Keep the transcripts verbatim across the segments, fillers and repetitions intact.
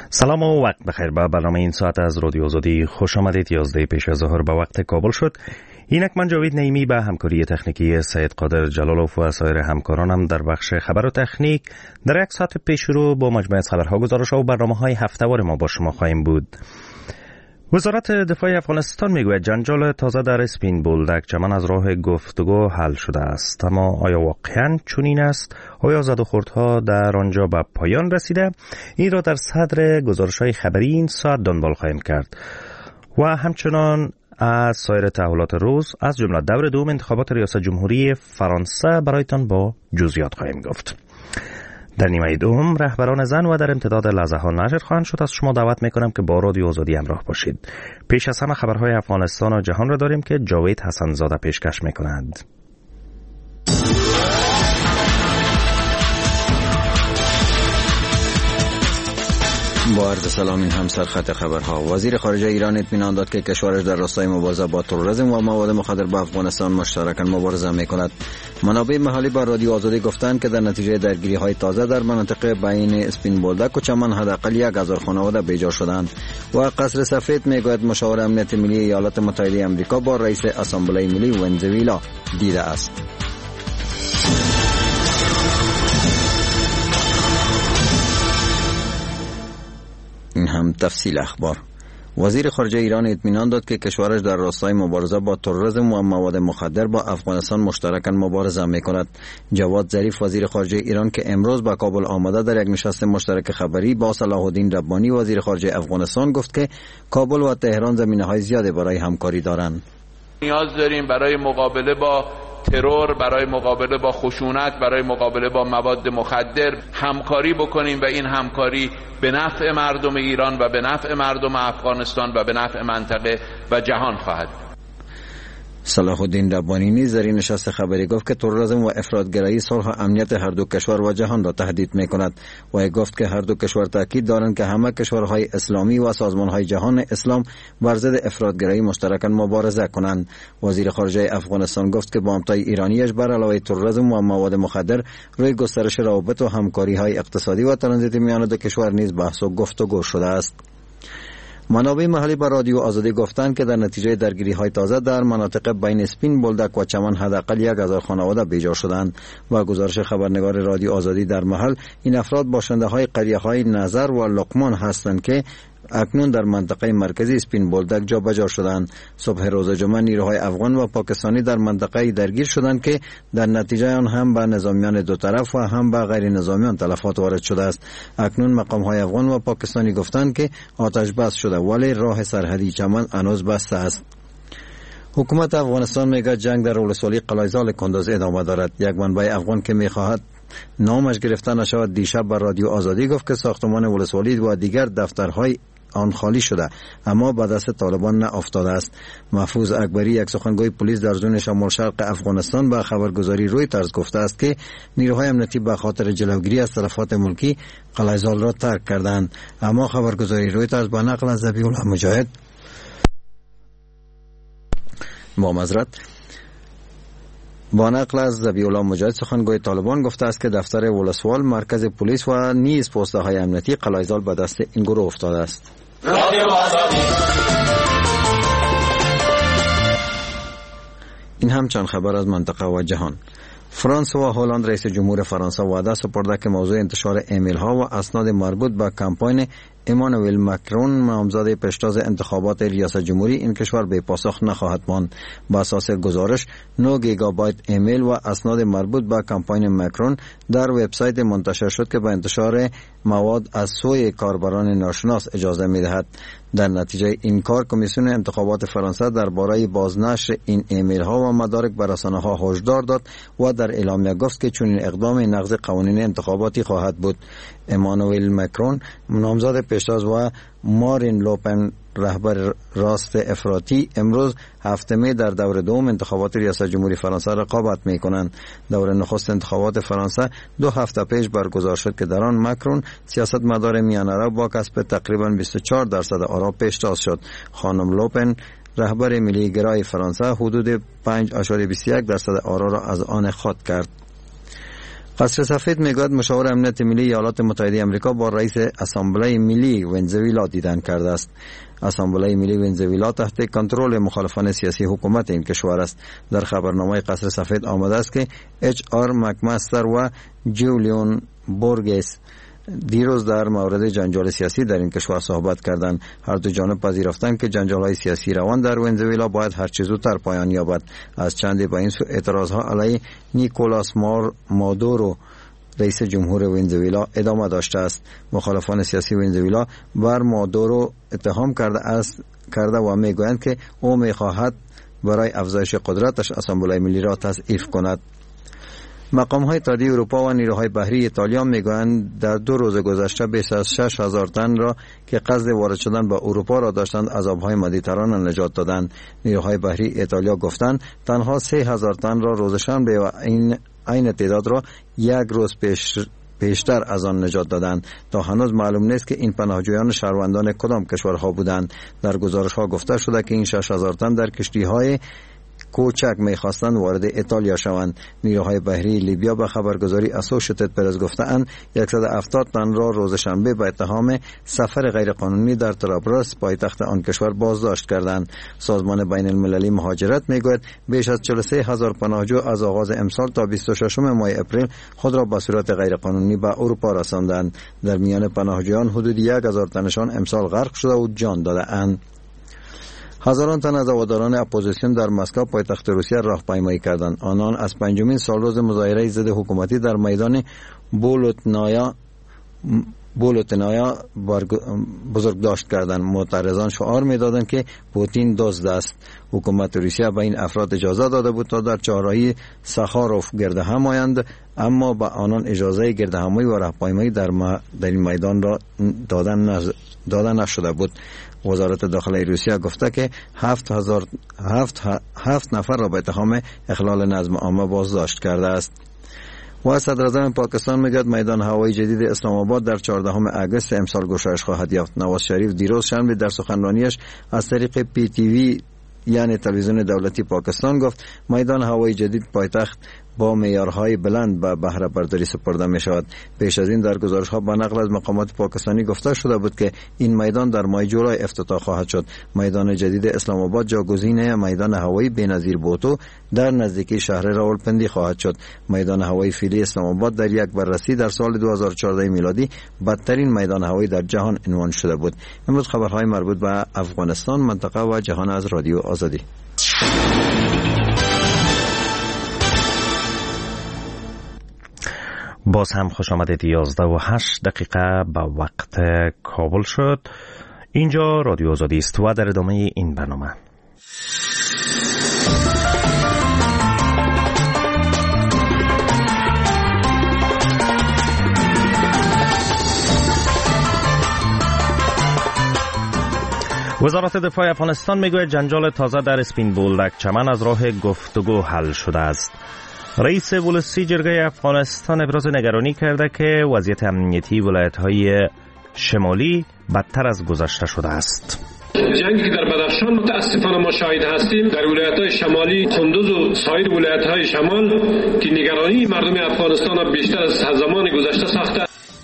سلام و وقت بخیر. به برنامه این ساعت از رادیو آزادی خوش آمدید. یازده پیش از ظهر به وقت کابل شد. اینک من جاوید نعیمی به همکاری تکنیکی سید قادر جلالوف و سایر همکارانم در بخش خبر و تکنیک در یک ساعت پیش رو با مجموعه از خبرها، گزارش‌ها و برنامه‌های هفته‌وار ما با شما خواهیم بود. وزارت دفاع افغانستان میگوید جنجال تازه در اسپین بولدک چمن از راه گفتگو حل شده است. اما آیا واقعاً چنین است؟ آیا زد و خوردها در آنجا به پایان رسیده؟ این را در صدر گزارش‌های خبری این ساعت دنبال خواهیم کرد و همچنان از سایر تحولات روز از جمله دور دوم انتخابات ریاست جمهوری فرانسه برایتان با جزئیات خواهیم گفت. در نیمه دوم رهبران زن و در امتداد لحظه ها نشر خواهند شد. از شما دعوت میکنم که با رادیو آزادی همراه باشید. پیش از همه خبرهای افغانستان و جهان را داریم که جاوید حسن زاده پیشکش میکنند. با عرض سلام، این هم سرخط خبرها. وزیر خارجه ایران اطمینان داد که کشورش در راستای مبارزه با تروریسم و مواد مخدر به افغانستان مشترکاً مبارزه میکند. منابع محلی با رادیو آزادی گفتند که در نتیجه درگیری‌های تازه در مناطق بین اسپین بولدک و چمن حداقل یک هزار خانواده بیجا شدند و قصر سفید میگوید مشاور امنیت ملی ایالات متحده آمریکا با رئیس اسامبله ملی ونزوئلا دیده است. این هم تفصیل اخبار. وزیر خارجه ایران اطمینان داد که کشورش در راستای مبارزه با تروریسم و مواد مخدر با افغانستان مشترکاً مبارزه میکند. جواد ظریف وزیر خارجه ایران که امروز به کابل آمده در یک نشست مشترک خبری با صلاح الدین ربانی وزیر خارجه افغانستان گفت که کابل و تهران زمینه‌های زیادی برای همکاری دارند. نیاز داریم برای مقابله با ترور، برای مقابله با خشونت، برای مقابله با مواد مخدر همکاری بکنیم و این همکاری به نفع مردم ایران و به نفع مردم افغانستان و به نفع منطقه و جهان خواهد. صلاح الدین ربانی نیز در این نشست خبری گفت که تروریسم و افراطگرایی صلح و امنیت هر دو کشور و جهان را تهدید می‌کند و گفت که هر دو کشور تاکید دارند که همه کشورهای اسلامی و سازمان‌های جهان اسلام بر ضد افراطگرایی مشترکاً مبارزه کنند. وزیر خارجه افغانستان گفت که با همتای ایرانیش بر علاوه تروریسم و مواد مخدر روی گسترش روابط و همکاری‌های اقتصادی و ترانزیت میان دو کشور نیز بحث و گفتگو شده است. منابع محلی با رادیو آزادی گفتند که در نتیجه درگیری‌های تازه در مناطق بین اسپین بولدک و چمن حداقل یک هزار خانواده بیجا شدند و گزارش خبرنگار رادیو آزادی در محل این افراد باشنده‌های قریه‌های نظر و لقمان هستند که اکنون در منطقه مرکزی اسپین بولدک جابجا شدند. صبح روز جمعه نیروهای افغان و پاکستانی در منطقه درگیر شدند که در نتیجه آن هم به نظامیان دو طرف و هم به غیر نظامیان تلفات وارد شده است. اکنون مقام‌های افغان و پاکستانی گفتند که آتش بس شده ولی راه سرحدی چمن هنوز بسته است. حکومت افغانستان میگه جنگ در ولسوالی قلعه‌زال کندوز ادامه دارد. یک منبع افغان که میخواهد نامش گرفته نشود دیشب بر رادیو آزادی گفت که ساختمان ولسوالی و دیگر دفترهای آن خالی شده اما به دست طالبان نه افتاده است. محفوظ اکبری یک سخنگوی پلیس در زون شمال شرق افغانستان به خبرگزاری رویترز گفته است که نیروهای امنیتی به خاطر جلوگیری از تلفات ملکی قلعه‌زال را ترک کردند. اما خبرگزاری رویترز به نقل از ذبیح الله مجاهد با معذرت با نقل از ذبیح الله مجاهد سخنگوی طالبان گفته است که دفتر ولسوال، مرکز پلیس و نیز پست‌های امنیتی قلعه‌زال به دست این گروه افتاده است. این هم چند خبر از منطقه و جهان. فرانسه و هلند رئیس جمهور فرانسه وعده سپرده که موضوع انتشار ایمیل ها و اسناد مربوط به کمپاین امانوئل مکرون نامزد پیشتاز انتخابات ریاست جمهوری این کشور به پاسخ نخواهد ماند. با اساس گزارش نه گیگابایت ایمیل و اسناد مربوط به کمپاین مکرون در وبسایت منتشر شد که به انتشار مواد از سوی کاربران ناشناس اجازه می‌دهد. در نتیجه این کار کمیسیون انتخابات فرانسه درباره بازنشر این ایمیل ها و مدارک به رسانه ها هشدار داد و در اعلامیه گفت که چنین اقدام نقض قوانین انتخاباتی خواهد بود. امانوئل مکرون نامزد پیشتاز و مارین لوپن رهبر راست افراطی امروز هفتمی در دور دوم انتخابات ریاست جمهوری فرانسه رقابت می کنند. دور نخست انتخابات فرانسه دو هفته پیش برگزار شد که در آن مکرون سیاستمدار میانه رو با کسب تقریبا بیست و چهار درصد آرا پیشتاز شد. خانم لوپن رهبر ملی گرای فرانسه حدود پنج اشاری بیست و یک درصد آرا را از آن خود کرد. قصر سفید میگوید مشاور امنیت ملی ایالات متحده آمریکا با رئیس اسامبله ملی ونزوئلا دیدن کرده است. اسامبله ملی ونزوئلا تحت کنترل مخالفان سیاسی حکومت این کشور است. در خبرنامه قصر سفید آمده است که اچ آر مکمستر و جولیون بورگس دیروز در مورد جنجال سیاسی در این کشور صحبت کردند. هر دو جانب پذیرفتند که جنجال‌های سیاسی روان در ونزوئلا باید هر چه زودتر پایان یابد. از چندی به این سو اعتراضها علیه نیکولاس مادورو رئیس جمهور ونزوئلا ادامه داشته است. مخالفان سیاسی ونزوئلا بر مادورو اتهام کرده است کرده و میگویند که او میخواهد برای افزایش قدرتش اسامبله ملی را تضعیف کند. مقام های اتحادیه اروپا و نیروهای بحری ایتالیا میگویند در دو روز گذشته بیش از شش هزار تن را که قصد وارد شدن به اروپا را داشتند از آبهای مدیترانه نجات دادند. نیروهای بحری ایتالیا گفتند تنها سه هزار تن را روز شنبه و این این تعداد را یک روز پیش پیشتر از آن نجات دادند. تا هنوز معلوم نیست که این پناهجویان شهروندان کدام کشورها بودند. در گزارش ها گفته شده که این شش هزار تن در کشتی های کوچک می‌خواستند وارد ایتالیا شوند. نیروهای بحری لیبیا به خبرگزاری اسوشیتد پرس گفتند صد و هفتاد تن را روز شنبه به اتهام سفر غیرقانونی در طرابلس پایتخت آن کشور بازداشت کردند. سازمان بین المللی مهاجرت میگوید بیش از چهل و سه هزار پناهجو از آغاز امسال تا بیست و ششم ماه اپریل خود را به صورت غیرقانونی به اروپا رساندند. در میان پناهجویان حدود یک هزار تنشان امسال غرق شده و جان داده‌اند. هزاران تن از هواداران اپوزیسیون در مسکو پایتخت روسیه راهپیمایی کردند. آنان از پنجمین سالروز مظاهره ضد حکومتی در میدان بولوتنایا بولوتنایا بزرگداشت کردند. معترضان شعار می‌دادند که پوتین دزد است. حکومت روسیه به این افراد اجازه داده بود تا در چهارراهی ساخاروف گردهم آیند، اما به آنان اجازه گردهمایی و راهپیمایی در, ما در این میدان را دادن نز... داده نشده بود. وزارت داخلی روسیه گفته که هفت, هزار... هفت... هفت نفر را به اتهام اخلال نظم عامه بازداشت کرده است. و صدر اعظم پاکستان میگوید میدان هوایی جدید اسلام آباد در چهاردهم اگست امسال گشایش خواهد یافت. نواز شریف دیروز شنبه در سخنرانیش از طریق پی تی وی یعنی تلویزیون دولتی پاکستان گفت میدان هوایی جدید پایتخت با معیارهای بلند به بهره برداری سپرده می شود. پیش از این در گزارش ها با نقل از مقامات پاکستانی گفته شده بود که این میدان در ماه جولای افتتاح خواهد شد. میدان جدید اسلام آباد جاگزین میدان هوایی بینظیر بوتو در نزدیکی شهر راولپندی خواهد شد. میدان هوایی فعلی اسلام آباد در یک بررسی در سال دو هزار و چهارده میلادی بدترین میدان هوایی در جهان عنوان شده بود. امروز خبرهای مربوط به افغانستان، منطقه و جهان از رادیو آزادی. باز هم خوش آمدید. یازده و هشت دقیقه به وقت کابل شد. اینجا رادیو آزادی است و در ادامه این برنامه وزارت دفاع افغانستان میگوید جنجال تازه در اسپین بولدک چمن از راه گفتگو حل شده است. رئیس ولسی جرگه افغانستان ابراز نگرانی کرده که وضعیت امنیتی ولایت‌های شمالی بدتر از گذشته شده است. جنگی که در بدخشان متاسفانه ما شاهد هستیم در ولایت‌های شمالی کندوز و سایر ولایت‌های شمال که نگرانی مردم افغانستان بیشتر از زمان گذشته ساخته.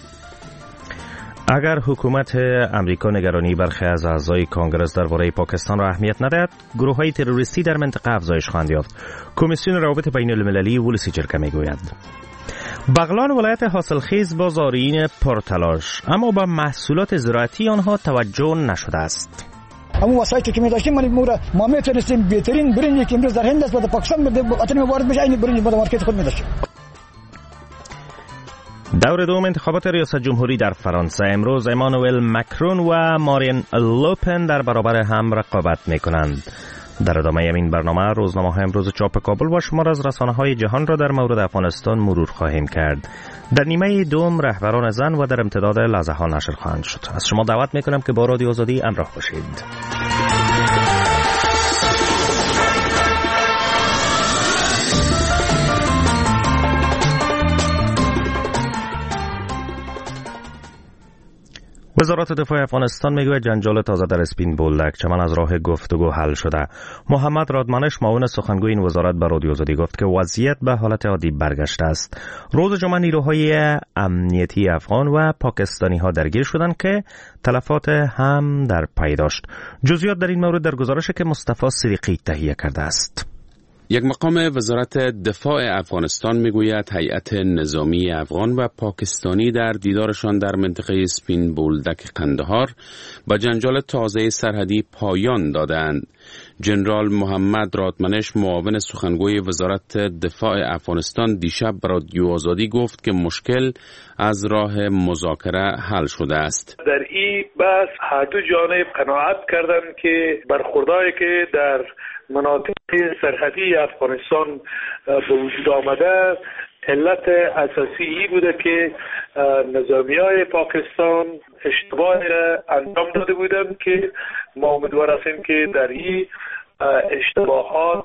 اگر حکومت امریکا نگرانی برخی از اعضای کانگرس درباره پاکستان را اهمیت ندهد، گروه‌های تروریستی در منطقه افزایش خواهند یافت. کمیسیون روابط بین المللی ولسی جرگه میگوید. بغلان ولایت حاصلخیز با زارعین پرتلاش، اما با محصولات زراعتی آنها توجه نشده است. همون وسایلی که می داشتیم ما ما میتونستیم بهترین برنجی که امروز در هند است با پاکستان بده وارد بشه، این برنج با مارکت خود می داشتیم. دور دوم انتخابات ریاست جمهوری در فرانسه امروز امانوئل مکرون و مارین لوپن در برابر هم رقابت می‌کنند. در ادامه این برنامه روزنامه‌های امروز چاپ کابل و شمار از رسانه‌های جهان را در مورد افغانستان مرور خواهیم کرد. در نیمه دوم رهبران زن و در امتداد لحظه‌ها نشر خواهند شد. از شما دعوت می‌کنم که با رادیو آزادی همراه باشید. وزارت دفاع افغانستان میگوید جنجال تازه در اسپین بولدک چمن از راه گفتگو حل شده. محمد رادمنش معاون سخنگوی این وزارت به رادیو آزادی گفت که وضعیت به حالت عادی برگشته است. روز جمعه نیروهای امنیتی افغان و پاکستانی ها درگیر شدند که تلفات هم در پی داشت. جزئیات در این مورد در گزارشی که مصطفی صدیقی تهیه کرده است. یک مقام وزارت دفاع افغانستان میگوید هیئت نظامی افغان و پاکستانی در دیدارشان در منطقه اسپین بولدک قندهار با جنجال تازه سرحدی پایان دادند. جنرال محمد رادمنش معاون سخنگوی وزارت دفاع افغانستان دیشب به رادیو آزادی گفت که مشکل از راه مذاکره حل شده است. در این بحث هر دو جانب قناعت کردند که برخوردایی که در مناطق سرحدی افغانستان به وجود آمده علت اساسی ای بوده که نظامیای پاکستان اشتباهی را انجام داده بودند که ما امیدوار هستیم که در این اشتباهات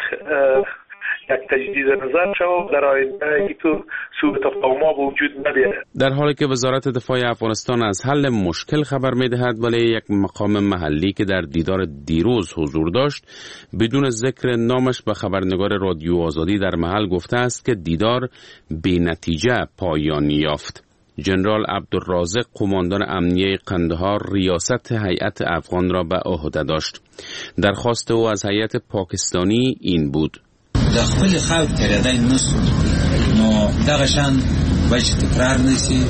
یک تجدید نظر شود در آینده اینطور سوء تفاهم‌ها به وجود نیاید. در حالی که وزارت دفاع افغانستان از حل مشکل خبر می‌دهد، ولی یک مقام محلی که در دیدار دیروز حضور داشت بدون ذکر نامش به خبرنگار رادیو آزادی در محل گفته است که دیدار بی‌نتیجه پایان یافت. جنرال عبدالرازق قماندان امنیه قندهار ریاست هیئت افغان را به عهده داشت. درخواست او از هیئت پاکستانی این بود: د خپل خاور تیرېدای نشو نو دغه شان باید تکرار نشي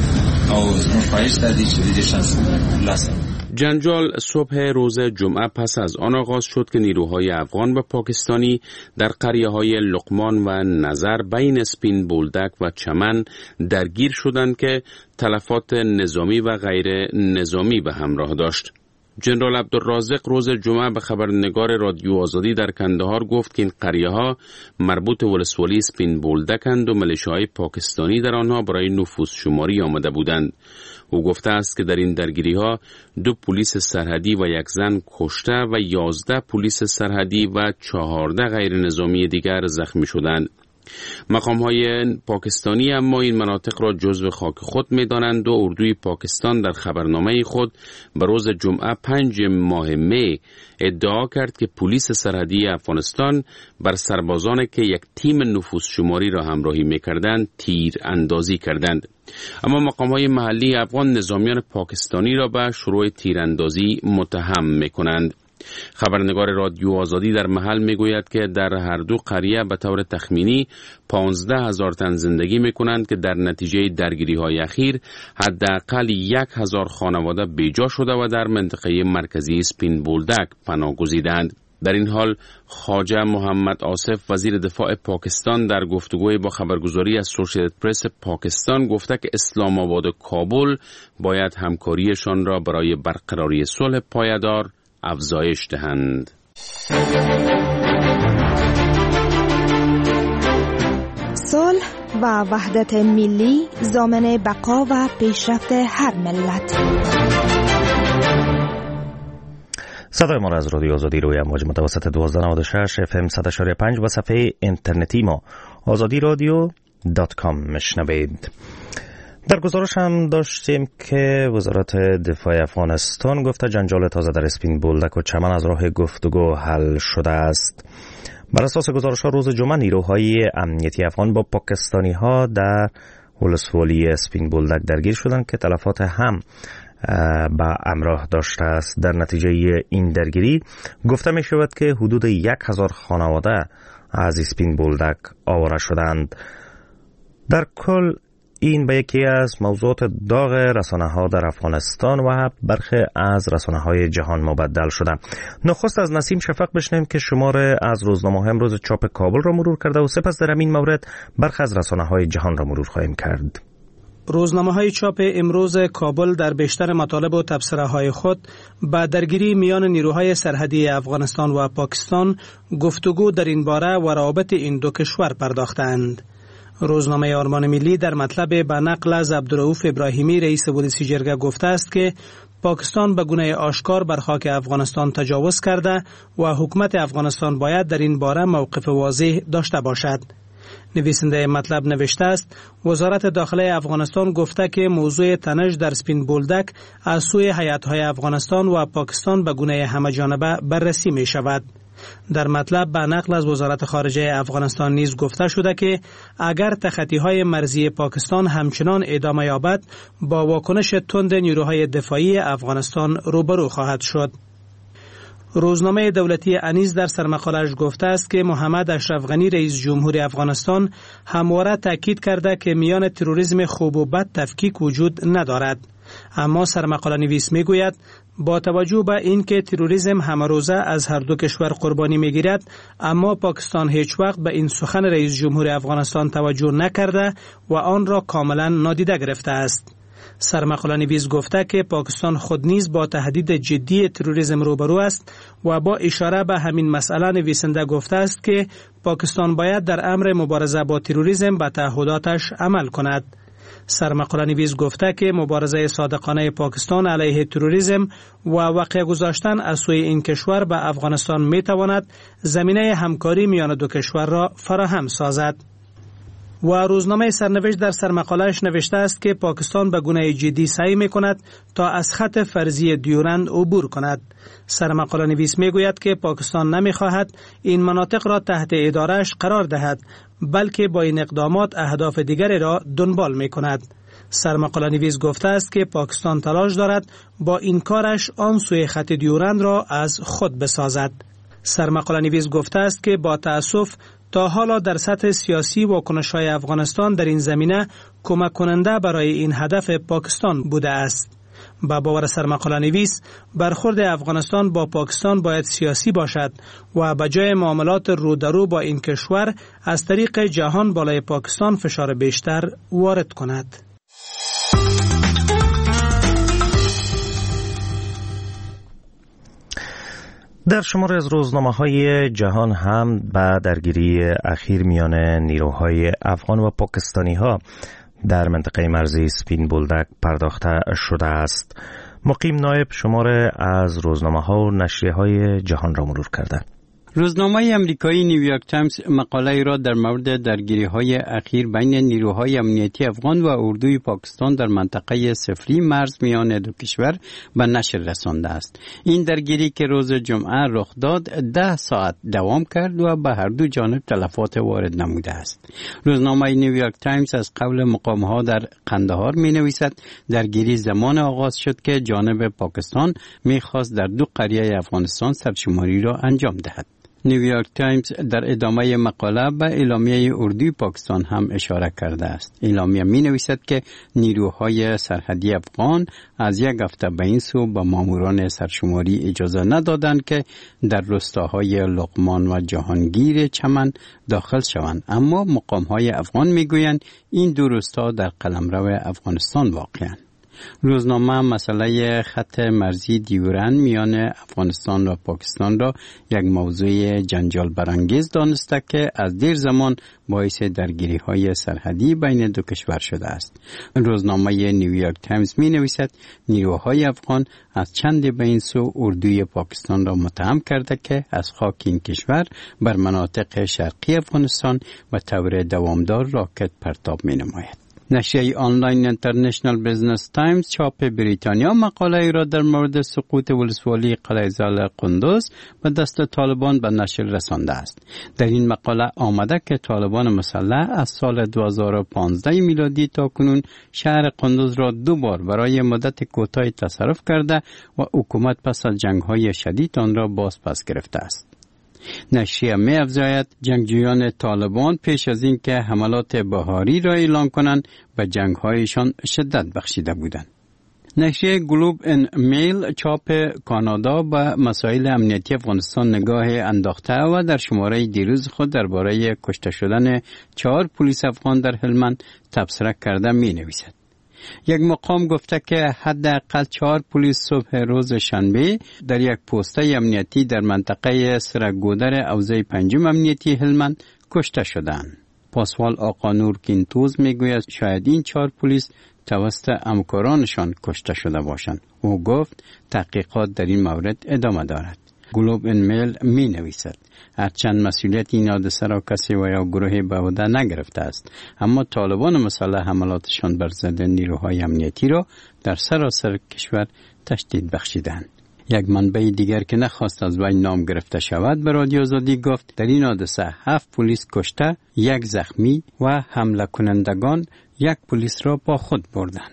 او زموږ خواهش دا دی چې د دې شانس ترلاسه. جنجال صبح روز جمعه پس از آن آغاز شد که نیروهای افغان و پاکستانی در قریه‌های لقمان و نظر بین اسپین بولدک و چمن درگیر شدند که تلفات نظامی و غیر نظامی به همراه داشت. جنرال عبدالرازق روز جمعه به خبرنگار رادیو آزادی در کندهار گفت که این قریه‌ها مربوط ولسوالی اسپین بولدکند و ملیشه‌های پاکستانی در آنها برای نفوذ شماری آمده بودند. او گفته است که در این درگیری‌ها دو پلیس سرحدی و یک زن کشته و یازده پلیس سرحدی و چهارده غیر نظامی دیگر زخمی شدند. مقام‌های پاکستانی اما این مناطق را جزو خاک خود می‌دانند و اردوی پاکستان در خبرنامه خود به روز جمعه پنج ماه می ادعا کرد که پلیس سرحدی افغانستان بر سربازانی که یک تیم نفوذ شماری را همراهی می‌کردند تیر اندازی کردند. اما مقام‌های محلی افغان نظامیان پاکستانی را به شروع تیراندازی متهم می‌کنند. خبرنگار رادیو آزادی در محل میگوید که در هر دو قریه به طور تخمینی پانزده هزار تن زندگی میکنند که در نتیجه درگیری های اخیر حداقل یک هزار خانواده بیجا شده و در منطقه مرکزی اسپین بولدک پناه گزیدند. در این حال خواجه محمد آصف وزیر دفاع پاکستان در گفتگوی با خبرگزاری اسوسییتد پرس پاکستان گفته که اسلام آباد و کابل باید همکاریشان را برای برقراری صلح پایدار افزایش دهند. صلح و وحدت ملی ضامن بقا و پیشرفت هر ملت. صدای ما را از رادیو آزادی روی امواج متوسط دوازده نود و شش اف ام صد و پنج و صفحه اینترنتی ما آزادی رادیو دات کام میشنوید. در گزارش هم داشتیم که وزارت دفاع افغانستان گفته جنجال تازه در اسپین بولدک و چمن از راه گفتگو حل شده است. بر اساس گزارش ها روز جمعه نیروهای امنیتی افغان با پاکستانی ها در ولسوالی اسپین بولدک درگیر شدند که تلفات هم با همراه داشته است. در نتیجه این درگیری گفته می شود که حدود یک هزار خانواده از اسپین بولدک آواره شدند. در کل این به یکی از موضوعات داغ رسانه‌ها در افغانستان و برخی از رسانه‌های جهان مبدل شده. نخست از نسیم شفق بشنویم که شماره از روزنامه امروز چاپ کابل را مرور کرده و سپس در همین مورد برخی از رسانه‌های جهان را مرور خواهیم کرد. روزنامه‌های چاپ امروز کابل در بیشتر مطالب و تبصره‌های خود با درگیری میان نیروهای سرحدی افغانستان و پاکستان گفتگو در این باره و روابط این دو کشور پرداختند. روزنامه آرمان ملی در مطلب به نقل از عبدالرؤوف ابراهیمی رئیس پلیس جرگه گفته است که پاکستان به گونه آشکار بر خاک افغانستان تجاوز کرده و حکومت افغانستان باید در این باره موقف واضح داشته باشد. نویسنده مطلب نوشته است وزارت داخله افغانستان گفته که موضوع تنش در سپین بولدک از سوی هیئت‌های افغانستان و پاکستان به گونه همه‌جانبه بررسی می شود. در مطلب به نقل از وزارت خارجه افغانستان نیز گفته شده که اگر تخطی‌های مرزی پاکستان همچنان ادامه یابد با واکنش تند نیروهای دفاعی افغانستان روبرو خواهد شد. روزنامه دولتی انیس در سرمقاله‌اش گفته است که محمد اشرف غنی رئیس جمهور افغانستان همواره تاکید کرده که میان تروریسم خوب و بد تفکیک وجود ندارد. اما سرمقاله نویس می گوید با توجه به اینکه تروریسم همه روزه از هر دو کشور قربانی می گیرد، اما پاکستان هیچ وقت به این سخن رئیس جمهور افغانستان توجه نکرده و آن را کاملا نادیده گرفته است. سرمقاله نویس گفته که پاکستان خود نیز با تهدید جدی تروریسم روبرو است و با اشاره به همین مسئله نویسنده گفته است که پاکستان باید در امر مبارزه با تروریسم به تعهداتش عمل کند. سرمقاله نویس گفته که مبارزه صادقانه پاکستان علیه تروریسم و وقع گذاشتن از سوی این کشور به افغانستان می تواند زمینه همکاری میان دو کشور را فراهم سازد. و روزنامه سرنوشت در سرمقاله‌اش نوشته است که پاکستان به گونه جدی سعی می کند تا از خط فرضی دیورند عبور کند. سرمقاله نویس می گوید که پاکستان نمی خواهد این مناطق را تحت ادارهش قرار دهد، بلکه با این اقدامات اهداف دیگری را دنبال می کند. سرمقاله نویس گفته است که پاکستان تلاش دارد با این کارش آن سوی خط دیورند را از خود بسازد. سرمقاله نویس گفته است که با تأسف تا حالا در سطح سیاسی واکنش‌های افغانستان در این زمینه کمک کننده برای این هدف پاکستان بوده است. با باور سرمقاله نویس برخورد افغانستان با پاکستان باید سیاسی باشد و به جای معاملات رو در رو با این کشور از طریق جهان بالای پاکستان فشار بیشتر وارد کند. در شمار از روزنامه‌های جهان هم به درگیری اخیر میان نیروهای افغان و پاکستانی‌ها در منطقه مرزی سپین بولدک پرداخته شده است. مقیم نایب شمار از روزنامه‌ها و نشریه‌های جهان را مرور کرده. روزنامه امریکایی نیویورک تایمز مقاله را در مورد درگیری‌های اخیر بین نیروهای امنیتی افغان و اردوی پاکستان در منطقه صفری مرز میان دو کشور به نشر رسانده است. این درگیری که روز جمعه رخ داد ده ساعت دوام کرد و به هر دو جانب تلفات وارد نموده است. روزنامه نیویورک تایمز از قول مقام‌ها در قندهار می‌نویسد درگیری زمان آغاز شد که جانب پاکستان می‌خواست در دو قریه افغانستان سرشماری را انجام دهد. نیویورک تایمز در ادامه مقاله به اعلامیه اردوی پاکستان هم اشاره کرده است. اعلامیه می نویسد که نیروهای سرحدی افغان از یک هفته به این سو به ماموران سرشماری اجازه ندادند که در روستاهای لقمان و جهانگیر چمن داخل شوند، اما مقامهای افغان می گویند این دو روستا در قلمرو افغانستان واقعاً. روزنامه مسئله خط مرزی دیورند میان افغانستان و پاکستان را یک موضوع جنجال برانگیز دانسته که از دیر زمان باعث درگیری های سرحدی بین دو کشور شده است. روزنامه نیویورک تایمز می نویسد نیروهای افغان از چند به این سو اردوی پاکستان را متهم کرده که از خاک این کشور بر مناطق شرقی افغانستان به طور دوامدار راکت پرتاب می نماید. نشریه آنلاین اینترنشنال بیزنس تایمز چاپ بریتانیا مقاله را در مورد سقوط ولسوالی قلعه زال قندوز به دست طالبان به نشر رسانده است. در این مقاله آمده که طالبان مسلح از سال دو هزار و پانزده میلادی تا کنون شهر قندوز را دو بار برای مدت کوتاهی تصرف کرده و حکومت پس از جنگ‌های شدید آن را باز پس گرفته است. نشریه می افزاید جنگجویان طالبان پیش از این که حملات بهاری را اعلان کنند به جنگ‌هایشان شدت بخشیده بودند. نشریه گلوب ان میل چاپ کانادا به مسائل امنیتی افغانستان نگاه انداخته و در شماره دیروز خود درباره کشته شدن چهار پلیس افغان در هلمند تبصره کرده می نویسد. یک مقام گفته که حداقل چهار پلیس صبح روز شنبه در یک پوسته امنیتی در منطقه سرگودر حوزه پنجم امنیتی هلمند کشته شدند. پاسوال آقا نور کینتوز میگوید شاید این چهار پلیس توسط همکارانشان کشته شده باشند. او گفت تحقیقات در این مورد ادامه دارد. گلوب این میل می نویسد. هرچند مسئولیت این حادثه را کسی و یا گروهی به عهده نگرفته است، اما طالبان مسلح حملاتشان بر ضد نیروهای امنیتی را در سراسر کشور تشدید بخشیدند. یک منبع دیگر که نخواست از وی نام گرفته شود به رادیو آزادی گفت در این حادثه هفت پلیس کشته، یک زخمی و حمله کنندگان یک پلیس را با خود بردند.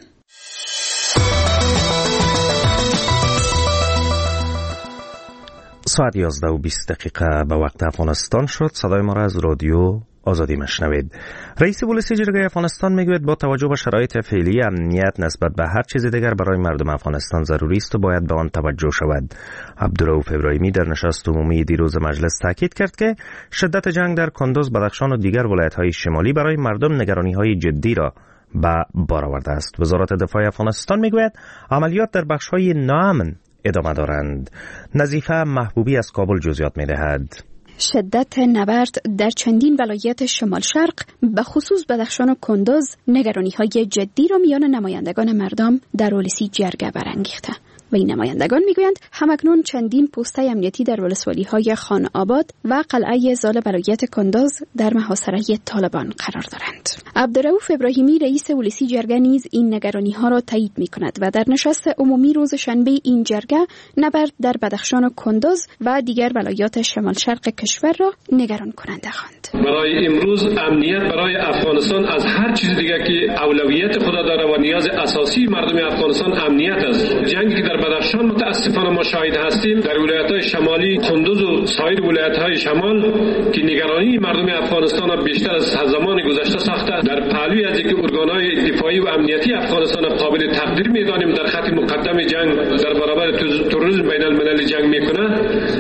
ساعت یازده و بیست دقیقه به وقت افغانستان شد. صدای ما را از رادیو آزادی مشنوید. رئیس پلیس جرگه افغانستان میگوید با توجه به شرایط فعلی امنیت نسبت به هر چیز دیگر برای مردم افغانستان ضروری است و باید به آن توجه شود. عبدالرؤوف ابراهیمی در نشست عمومی دیروز مجلس تاکید کرد که شدت جنگ در کندوز، بدخشان و دیگر ولایت‌های شمالی برای مردم نگرانی‌های جدی را به بار آورده است. وزارت دفاع افغانستان میگوید عملیات در بخش‌های ناامن ادامه دارند. نظیفه محبوبی از کابل جزئیات می‌دهد. شدت نبرد در چندین ولایت شمال شرق به خصوص بدخشان و کندوز نگرانی‌های جدی را میان نمایندگان مردم در ولسی جرگه برانگیخته و این نمایندگان میگویند همکنون چندین پوسته امنیتی در ولسوالی‌های خان آباد و قلعه زال ولایت کندوز در محاصره طالبان قرار دارند. عبدالرؤوف ابراهیمی رئیس ولسی جرگه نیز این نگرانی‌ها را تایید می‌کند و در نشست عمومی روز شنبه این جرگه نبرد در بدخشان و کندوز و دیگر ولایات شمال شرق کشور را نگران کننده خواند. برای امروز امنیت برای افغانستان از هر چیز دیگر که اولویت خود داره و نیاز اساسی مردم افغانستان امنیت است. جنگی که در بدخشان متاسفانه ما شاهد هستیم، در ولایت‌های شمالی کندوز و سایر ولایت‌های شمال که نگرانی مردم افغانستان بیشتر از زمان گذشته ساخته، در پهلوی از اینکه ارگان‌های دفاعی و امنیتی افغانستان قابل تقدیر می‌دانیم در خط مقدم جنگ در برابر تروریسم بین المللی جنگ می‌کنه،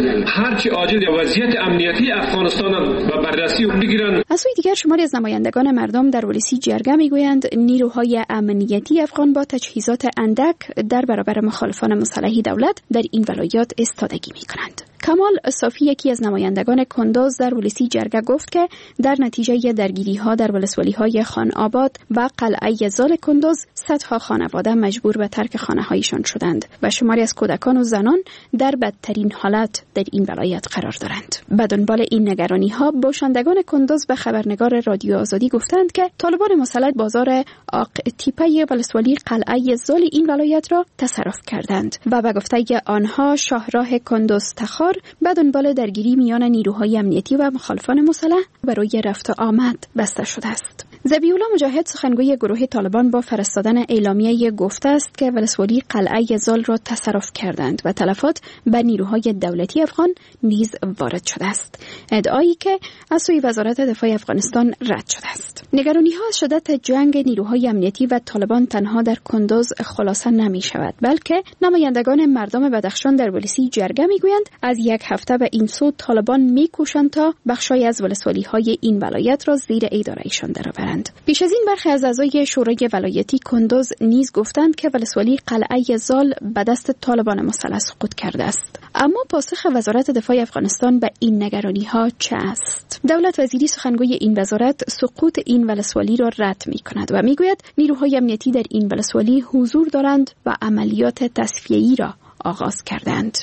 هرچی عاجل وضعیت امنیتی افغانستان و بررسی بگیرن. از سوی دیگر شماری از نمایندگان مردم در ولسی جرگه میگویند نیروهای امنیتی افغان با تجهیزات اندک در برابر مخالفان مسلح دولت در این ولایات ایستادگی میکنند. کمال صافی یکی از نمایندگان کندوز در ولسی جرگه گفت که در نتیجه درگیری‌ها در ولسوالی‌های خان آباد و قلعه زال کندوز صدها خانواده مجبور به ترک خانه‌هایشان شدند و شماری از کودکان و زنان در بدترین حالت در این ولایت قرار دارند. به دنبال این نگرانی‌ها باشندگان کندوز به خبرنگار رادیو آزادی گفتند که طالبان مسلح بازار آق تیپه ولسوالی قلعه زال این ولایت را تصرف کردند و به گفته آنها شاهراه کندوز تخار به دنبال درگیری میان نیروهای امنیتی و مخالفان مسلح برای رفت و آمد بسته شده است. ذبیح‌الله مجاهد سخنگوی گروه طالبان با فرستادن اعلامیه گفته است که ولسوالی قلعه زال را تصرف کردند و تلفات به نیروهای دولتی افغان نیز وارد شده است، ادعایی که از سوی وزارت دفاع افغانستان رد شده است. نگرانی‌ها از شدت جنگ نیروهای امنیتی و طالبان تنها در کندوز خلاصه نمی شود، بلکه نمایندگان مردم بدخشان در ولسی جرگه میگویند از یک هفته به این سو طالبان میکوشند تا بخشای از ولسوالی‌های این ولایت را زیر اداره ایشان درآورند. پیش از این برخی از اعضای شورای ولایتی کندوز نیز گفتند که ولسوالی قلعه زال به دست طالبان مسلح سقوط کرده است. اما پاسخ وزارت دفاع افغانستان به این نگرانی‌ها چه است؟ دولت وزیری سخنگوی این وزارت سقوط این ولسوالی را رد می‌کند و میگوید نیروهای امنیتی در این ولسوالی حضور دارند و عملیات تصفیه‌ای را آغاز کردند.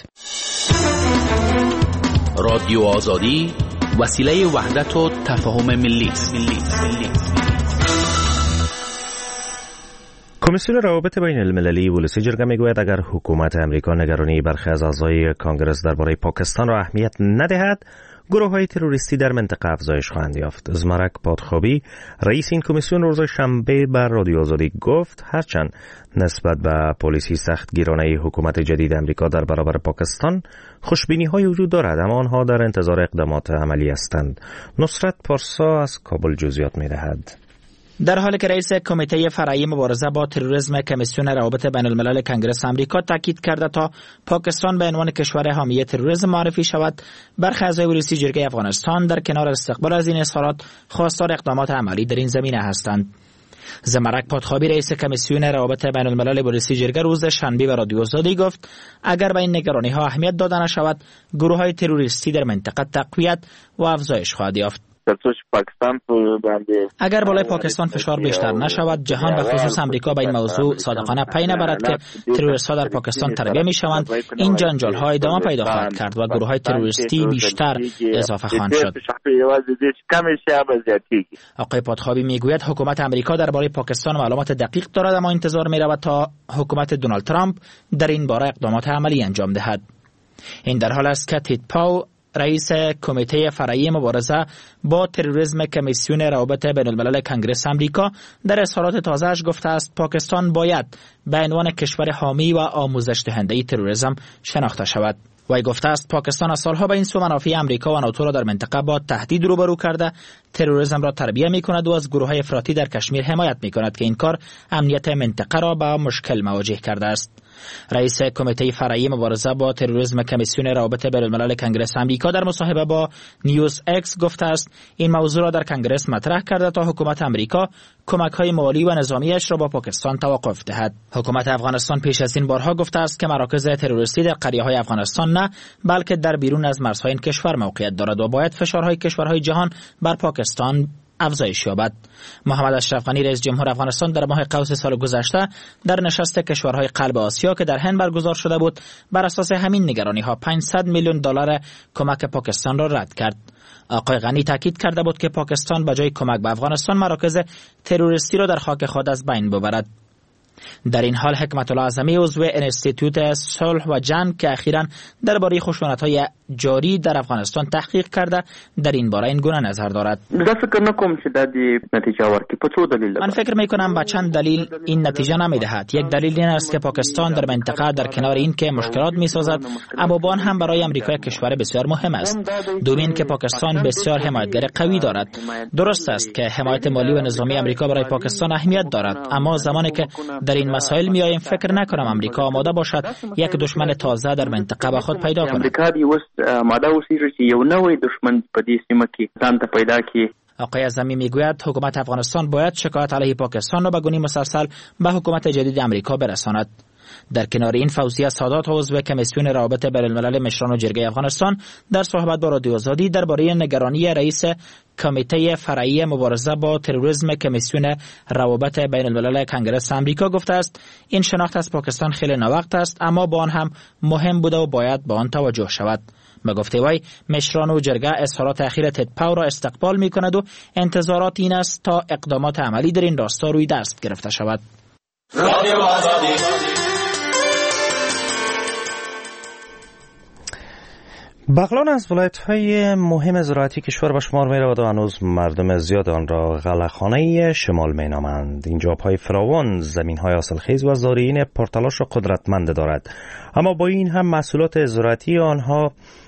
رادیو آزادی وسیله وحدت و تفاهم ملی است. کمیسیون روابط بین المللی ولسی جرگه میگوید اگر حکومت امریکا نگرانی برخی از اعضای کانگرس درباره پاکستان را اهمیت ندهد، گروه‌های تروریستی در منطقه افزایش خواهند یافت. زمرک پادخابی رئیس این کمیسیون روز شنبه بر رادیو آزادی گفت هرچند نسبت به پالیسی سختگیرانه حکومت جدید امریکا در برابر پاکستان خوشبینی‌های وجود دارد، اما آنها در انتظار اقدامات عملی هستند. نصرت پارسا از کابل جزئیات می‌دهد. در حالی که رئیس کمیته فرعی مبارزه با تروریسم کمیسیون روابط بین الملل کنگره آمریکا تاکید کرده تا پاکستان به عنوان کشور حامی تروریسم معرفی شود، برخی اعضای ولسی جرگه افغانستان در کنار استقبال از این اظهارات خواستار اقدامات عملی در این زمینه هستند. زمرک پادخابی رئیس کمیسیون روابط بین الملل ولسی جرگه روز شنبه به رادیو آزادی گفت اگر به این نگرانی‌ها اهمیت داده نشود، گروه‌های تروریستی در منطقه تقویت و افزایش خواهد یافت. پاکستان اگر بالای پاکستان فشار بیشتر نشود، جهان به خصوص امریکا به این موضوع صادقانه پی نبرد که تروریست‌ها در پاکستان تربیه می‌شوند، این جنجال‌ها ادامه پیدا خواهد کرد و گروه‌های تروریستی بیشتر اضافه خواهند شد. آقای پادخابی میگوید حکومت امریکا درباره پاکستان معلومات دقیق دارد، اما انتظار می‌رود تا حکومت دونالد ترامپ در این باره اقدامات عملی انجام دهد. این در حال است که تید پاو، رئیس کمیته فرعی مبارزه با تروریسم کمیسیون روابط بین الملل کنگره امریکا، در اظهارات تازه‌اش گفته است پاکستان باید به عنوان کشور حامی و آموزش دهنده تروریسم شناخته شود. وی گفته است پاکستان از سالها به این سو منافع امریکا و ناتو را در منطقه با تهدید روبرو کرده، تروریسم را تربیه می کند و از گروه‌های افراطی در کشمیر حمایت می کند که این کار امنیت منطقه را با مشکل مواجه کرده است. رئیس کمیته فرعی مبارزه با تروریسم کمیسیون روابط بین الملل کنگره امریکا در مصاحبه با نیوز اکس گفته است این موضوع را در کنگره مطرح کرده تا حکومت امریکا کمک‌های مالی و نظامیش را با پاکستان توقف دهد. حکومت افغانستان پیش از این بارها گفته است که مراکز تروریستی در قریه‌های افغانستان نه بلکه در بیرون از مرزهای این کشور موقعیت دارد و باید فشارهای کشورهای جهان بر پاکستان افزایش یابد. محمد اشرف غنی رئیس جمهور افغانستان در ماه قوس سال گذشته در نشست کشورهای قلب آسیا که در هند برگزار شده بود بر اساس همین نگرانی‌ها پانصد میلیون دلار کمک پاکستان را رد کرد. آقای غنی تاکید کرده بود که پاکستان به جای کمک به افغانستان مراکز تروریستی را در خاک خود از بین ببرد. در این حال حکمت الله اعظمی عضو انستیتوت صلح و جنگ که اخیراً درباره خشونت‌های جاری در افغانستان تحقیق کرده در این باره این گونه نظر دارد. من فکر می‌کنم با چند دلیل این نتیجه نمی‌دهد. یک دلیل این است که پاکستان در منطقه در کنار این که مشکلات می‌سازد، اما با آن هم برای امریکا کشور بسیار مهم است. دومین که پاکستان بسیار حمایتگر قوی دارد. درست است که حمایت مالی و نظامی امریکا برای پاکستان اهمیت دارد، اما زمانی که در این مسائل میایم فکر نکنم امریکا آماده باشد یک دشمن تازه در منطقه به خود پیدا کند. آماده اوسیږي چې یو نوی دشمن په دې سیمه کې ځان ته پیدا کړي. آقای اعظمی میگوید حکومت افغانستان باید شکایت علیه پاکستان را به گونه مسلسل به حکومت جدید امریکا برساند. در کنار این فوزیه سادات عضو کمیسیون روابط بین الملل مشران و جرگه افغانستان در صحبت با رادیو آزادی درباره نگرانی رئیس کمیته فرعی مبارزه با تروریسم کمیسیون روابط بین الملل کنگره امریکا گفته است این شناخت از پاکستان خیلی ناوقت است، اما با آن هم مهم بوده و باید به آن توجه شود. به گفته وی مشران و جرگه اظهارات اخیر تد پاو را استقبال می کند و انتظارات این است تا اقدامات عملی در این راستا روی دست گرفته شود. رادیو آزادی. بغلان از ولایت‌های مهم زراعتی کشور به شمار می‌رود و هنوز مردم زیاد آن را غله‌خانه شمال می‌نامند. این جاپای فراوان زمین‌های حاصلخیز و زارعین پرتلاش را قدرتمند دارد، اما با این هم محصولات زراعتی آنها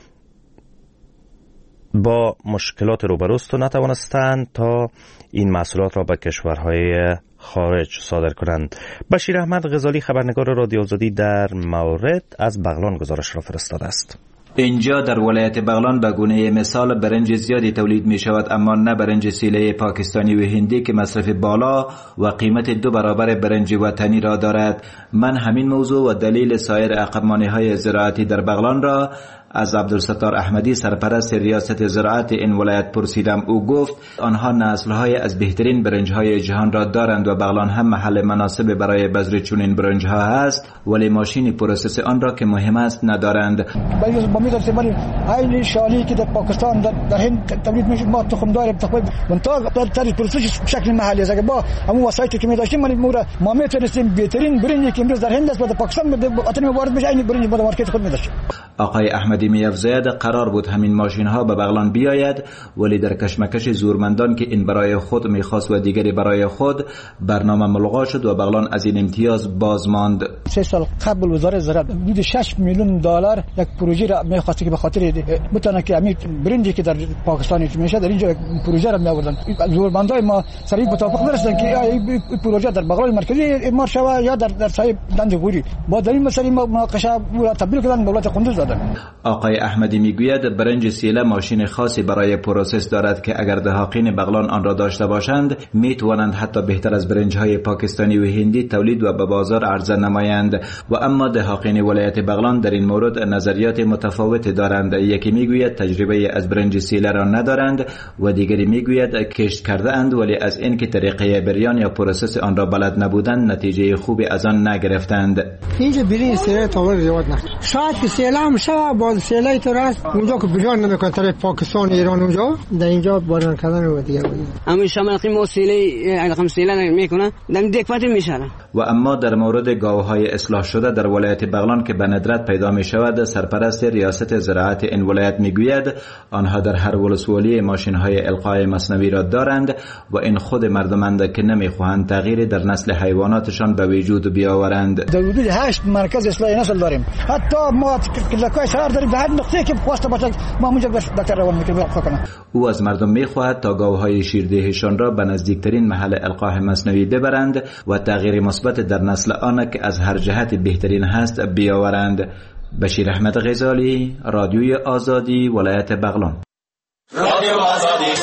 با مشکلات روبروست و نتوانستند تا این محصولات را به کشورهای خارج صادر کنند. بشیر احمد غزالی خبرنگار رادیو آزادی در مورد از بغلان گزارش را فرستاده است. اینجا در ولایت بغلان به گونه مثال برنج زیادی تولید می شود، اما نه برنج سیله پاکستانی و هندی که مصرف بالا و قیمت دو برابر برنج وطنی را دارد. من همین موضوع و دلیل سایر عقبمانی های زراعتی در بغلان را از عبدالستار احمدی سرپرست ریاست زراعت این ولایت پرسیدم. او گفت آنها نسل‌های از بهترین برنج‌های جهان را دارند و بغلان هم محل مناسب برای بذر چنین برنج‌ها است، ولی ماشین پروسس آن را که مهم است ندارند. با میاد استعمال این شالی که در پاکستان در هند تولید میشه، ما تخم دار تقریبا منطقه در پروسس به شکل محلی است. با همون وسایلی که می داشتیم من مورا ما میتونستیم بهترین برنجی که امروز در هند است در پاکستان وطن وارد بشه این برنج با مارکت خود میداشت. آقای احمدی میافزاید قرار بود همین ماشین ها به بغلان بیاید، ولی در کشمکش زورمندان که این برای خود میخواست و دیگری برای خود برنامه ملغا شد و بغلان از این امتیاز باز ماند. سه سال قبل وزارت زراعت حدود شش میلیون دلار یک پروژه را میخواست که به خاطر بتونه که همین برنجی که در پاکستان میشه در اینجا پروژه را میآوردن. زورمندای ما سریع متوافق نرسیدن که این پروژه در بغلان مرکزی اعمار شود یا در در سایه دند غوری. با در این مسئله مناقشه و تبدیل کردن به دولت قندوز. دادن. آقای احمدی میگوید برنج سیله ماشین خاصی برای پروسس دارد که اگر دهاقین بغلان آن را داشته باشند میتوانند حتی بهتر از برنج های پاکستانی و هندی تولید و به بازار عرضه نمایند. و اما دهاقین ولایت بغلان در این مورد نظریات متفاوت دارند. یکی میگوید تجربه از برنج سیله را ندارند و دیگری میگوید کشت کرده اند ولی از اینکه طریقه بریان یا پروسس آن را بلد نبودند نتیجه خوبی از آن نگرفتند. اینجا برنج سیله تاول زیاد نه. شاید که سیله هم شوه باز سیله تو راست اونجا که بریان نمیکنه طرف پاکستان ایران اونجا در اینجا بریان کردن و دیگه بود. اما شما رقم سیله رقم سیله میکنه دم دکوات میشه. و اما در مورد گاوهای اصلاح شده در ولایت بغلان که به ندرت پیدا می شود سرپرست ریاست زراعت این ولایت میگوید آنها در هر ولسوالی ماشین های القای مصنوعی را دارند و این خود مردمند که نمیخواهند تغییری در نسل حیواناتشان به وجود بیاورند. در حدود هشت مرکز اصلاح نسل داریم. حتی ما کلکای شهر داریم به هر نقطه که واسطه باشه ما اونجا دکتر روان میکنیم کنه. او از مردم میخواهد تا گاوهای شیردهشان را به نزدیکترین محل القاح مصنوعی ببرند و تغییر مثبت در نسل آن که از هر جهت بهترین هست بیاورند. بشیر احمد غزالی، رادیوی آزادی، ولایت بغلان. رادیو آزادی.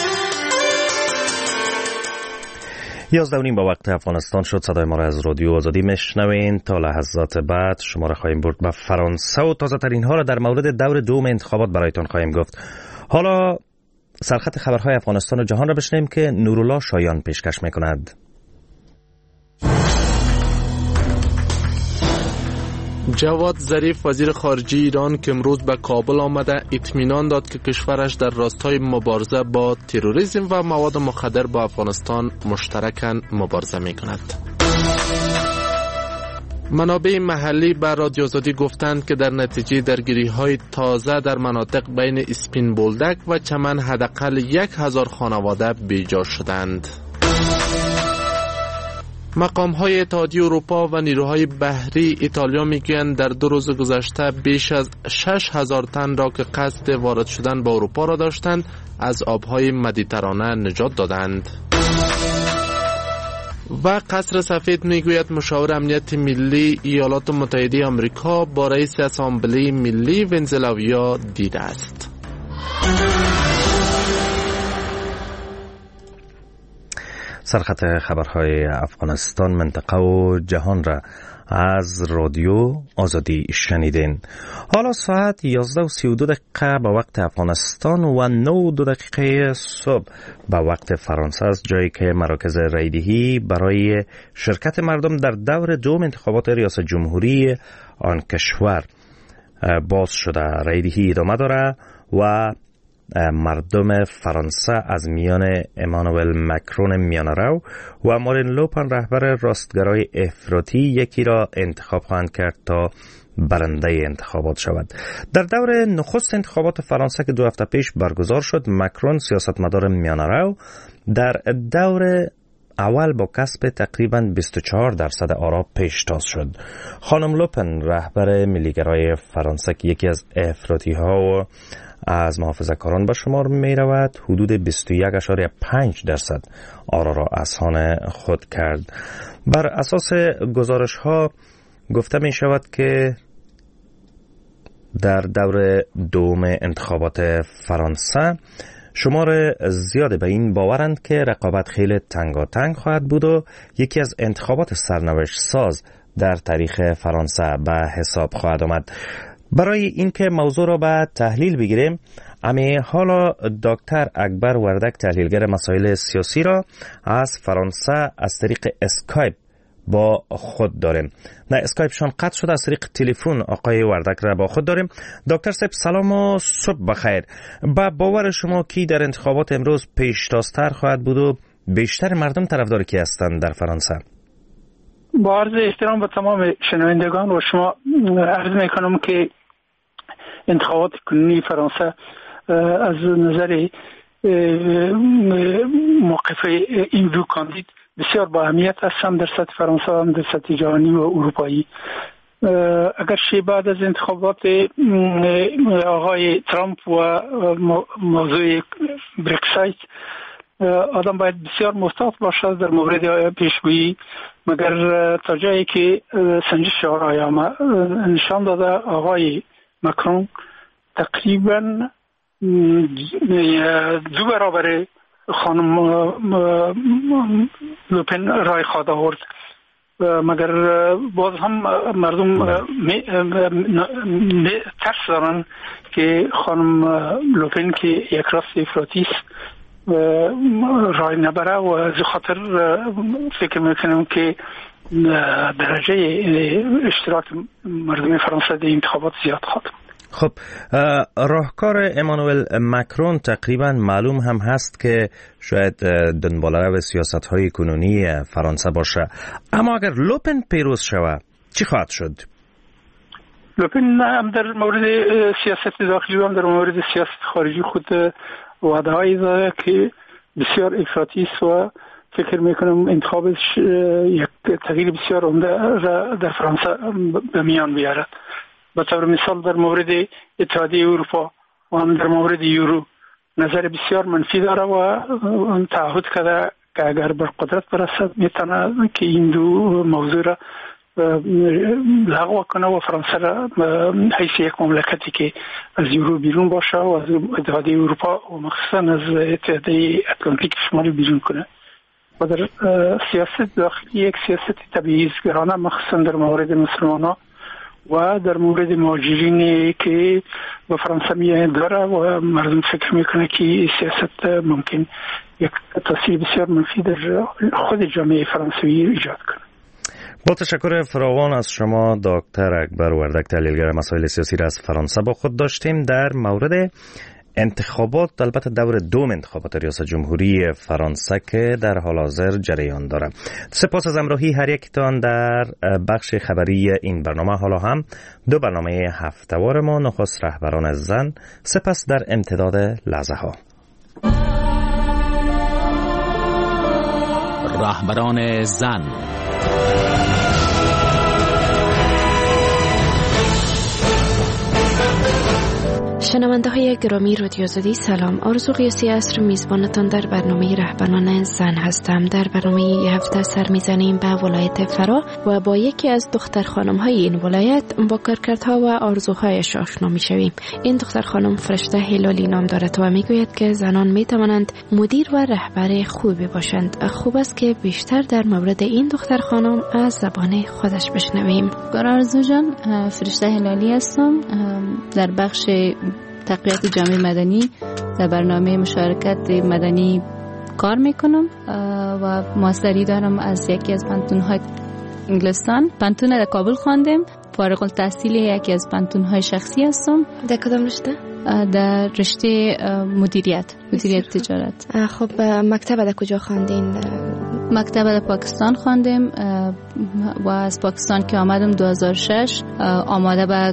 یازده و نیم با وقت افغانستان شد. صدای ما را از رادیو آزادی میشنوین. تا لحظات بعد شما را خواهیم برد به فرانسه و تازه ترین ها را در مورد دور دوم انتخابات برایتان خواهیم گفت. حالا سرخط خبرهای افغانستان و جهان را بشنویم که نورالله شایان پیشکش میکند. جواد ظریف وزیر خارجه ایران که امروز به کابل آمده اطمینان داد که کشورش در راستای مبارزه با تروریسم و مواد مخدر با افغانستان مشترکاً مبارزه می کند. منابع محلی به رادیو آزادی گفتند که در نتیجه درگیری های تازه در مناطق بین اسپین بولدک و چمن حداقل یک هزار خانواده بیجا شدند. مقام های اتحادیه اروپا و نیروهای بحری ایتالیا میگویند در دو روز گذشته بیش از شش هزار تن را که قصد وارد شدن به اروپا را داشتند از آبهای مدیترانه نجات دادند. و قصر سفید میگوید مشاور امنیت ملی ایالات متحده آمریکا با رئیس اسامبله ملی ونزوئلا دیده است. سرخط خبرهای افغانستان، منطقه و جهان را از رادیو آزادی شنیدین. حالا ساعت یازده و سی و دو دقیقه به وقت افغانستان و نه و دو دقیقه صبح به وقت فرانسه است، جایی که مراکز رایدهی برای شرکت مردم در دور دوم انتخابات ریاست جمهوری آن کشور باز شده. رایدهی ادامه داره و مردم فرانسه از میان امانوئل مکرون میانرو و مارین لوپن رهبر راستگرای افراطی یکی را انتخاب خواهند کرد تا برنده انتخابات شود. در دور نخست انتخابات فرانسه که دو هفته پیش برگزار شد، مکرون سیاستمدار میانرو در دور اول با کسب تقریباً بیست و چهار درصد آرا پیشتاز شد. خانم لوپن رهبر ملیگرای فرانسه که یکی از افراطی ها و از محافظه‌کاران به شمار می رود، حدود بیست و یک و پنج درصد آرا را از آن خود کرد. بر اساس گزارش ها گفته می شود که در دور دوم انتخابات فرانسه شمار زیاد به این باورند که رقابت خیلی تنگاتنگ خواهد بود و یکی از انتخابات سرنوشت ساز در تاریخ فرانسه به حساب خواهد آمد. برای اینکه موضوع را به تحلیل بگیریم، امی حالا دکتر اکبر وردک تحلیلگر مسائل سیاسی را از فرانسه از طریق اسکایپ با خود داریم. نه اسکایپشان قطع شده، از طریق تلفن آقای وردک را با خود داریم. دکتر صاحب سلام و صبح بخیر. با باور شما کی در انتخابات امروز پیشتازتر خواهد بود و بیشتر مردم طرفدار کی هستند در فرانسه؟ با عرض احترام به تمام شنوندگان و شما عرض میکنم که انتخابات کنونی فرانسه از نظر موقف این دو کاندید بسیار با اهمیت است، هم در سطح فرانسه هم در سطح جهانی و اروپایی. اگر شی بعد از انتخابات آقای ترامپ و موضوع برکسایت آدم باید بسیار محتاط باشد در مورد پیشگویی، مگر تا جایی که سنجش آرای نشان داده آقای مکرون تقریبا دو برابر خانم لوپن رای خواهد آورد، مگر باز هم مردم ترس دارن که خانم لوپن که یک راست افراطی است رای نبره و از خاطر فکر میکنم که درجه اشتراک مردم فرانسه در انتخابات زیاد خواهد. خب راهکار امانوئل مکرون تقریبا معلوم هم هست که شاید دنباله‌رو سیاست‌های کنونی فرانسه باشه، اما اگر لوپن پیروز شود چی خواهد شد؟ لوپن هم در مورد سیاست داخلی و هم در مورد سیاست خارجی خود وعده‌هایی داده که بسیار افراطی است و فکر میکنم انتخابش یک تغییر بسیار عمده را در فرانسه به میان بیارد. به طور مثال در مورد اتحادیه اروپا و هم در مورد یورو نظر بسیار منفی داره و تعهد کرده که اگر بر قدرت برسد میتونه که این دو موضوع را لغو کنه و فرانسه را حیث یک مملکتی که از یورو بیرون باشه و از اتحادیه اروپا و مخصوصا از اتحادیه اتلانتیک شمالی بیرون کنه. و در سیاست داخلی یک سیاست تبعیض‌گرانه مخصوصا در مورد مسلمانان و در مورد مهاجرینی که به فرانسه میآیند داره و مردم فکر میکنه که سیاست ممکن یک تاثیر بسیار منفی در خود جامعه فرانسوی ایجاد کنه. با تشکر فراوان از شما دکتر اکبر وردک، تحلیلگر مسائل سیاسی را از فرانسه با خود داشتیم در مورد انتخابات، البته دور دوم انتخابات ریاست جمهوری فرانسه که در حال حاضر جریان دارد. سپاس از همراهی هر یکتان در بخش خبری این برنامه. حالا هم دو برنامه هفته‌وار ما، نخست رهبران زن، سپس در امتداد لحظه ها رهبران زن. شنونده های گرامی رادیو آزادی سلام، آرزو قیاسی عصر میزبانتان در برنامه رهبران زن هستم. در برنامه یه هفته سر میزنیم به ولایت فرا و با یکی از دختر خانم های این ولایت با کارکردها و آرزوهایش آشنا میشویم. این دختر خانم فرشته هلالی نام دارد و میگوید که زنان میتوانند مدیر و رهبر خوبی باشند. خوب است که بیشتر در مورد این دختر خانم از زبان خودش بشنویم. آرزو جان، فرشته هلالی هستم، در بخش تقویت جامعه مدنی در برنامه مشارکت مدنی کار میکنم و ماستری دارم از یکی از پانتون‌های انگلستان. پانتون در کابل خواندم، فارغ التحصیل یکی از پانتون‌های شخصی هستم. در کدام رشته؟ در رشته مدیریت مدیریت تجارت. خب مکتب در کجا خواندین؟ مکتب در پاکستان خواندم و از پاکستان که آمدم دو هزار و شش آماده به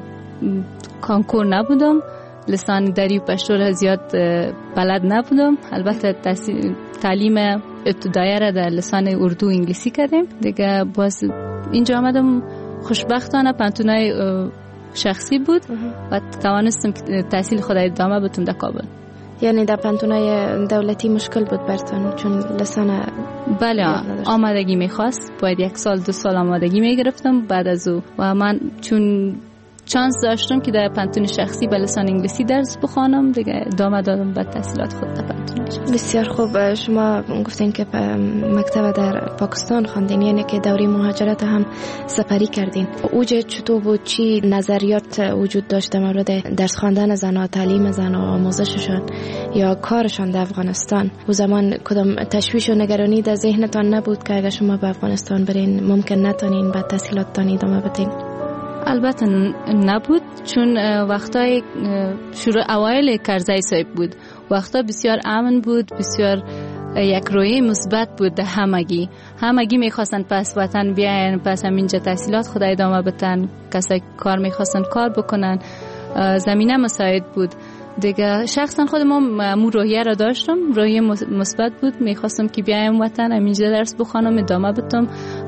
کانکور نبودم، لسان دری و پشتو را زیاد بلد نبودم. البته تعلیم ابتدایی را در لسان اردو و انگلیسی کردیم دیگه. باز اینجا آمدم، خوشبختانه پانتونای شخصی بود و توانستم تحصیل خود ادامه بدم در کابل. یعنی در پانتونای دولتی مشکل بود براتون چون لسان؟ بله، آمادگی میخواست، باید یک سال دو سال آمادگی میگرفتم بعد از او و من چون چانس داشتم که در پانتون شخصی به لسان انگلیسی درس بخوانم دیگه، ادامه دادم به تحصیلات خود در پانتون شخصی. بسیار خوب. شما گفتین که مکتب در پاکستان خواندین، یعنی که دوره مهاجرت هم سپری کردین. اوج چطور بود؟ چی نظریات وجود داشت در مورد درس خواندن زن‌ها، تعلیم زن‌ها، آموزششان یا کارشان در افغانستان؟ او زمان کدام تشویش و نگرانی در ذهنتان نبود که اگر شما به افغانستان برین ممکن نتونین به تحصیلاتتان ادامه بدین؟ البته نبود، چون وقتای شروع اوایل کرزی صاحب بود، وقتا بسیار امن بود، بسیار یک رویه مثبت بود در همگی. همگی میخواستن پس وطن بیاین، پس همینجا تحصیلات خود ادامه بدن، کسایی کار میخواستن کار بکنن، زمینه مساعد بود دیگه. شخصا خود ما مو روحیه را داشتم، روحیه مثبت بود، میخواستم که بیایم وطن، همینجا درس بخوانم، ادامه بدم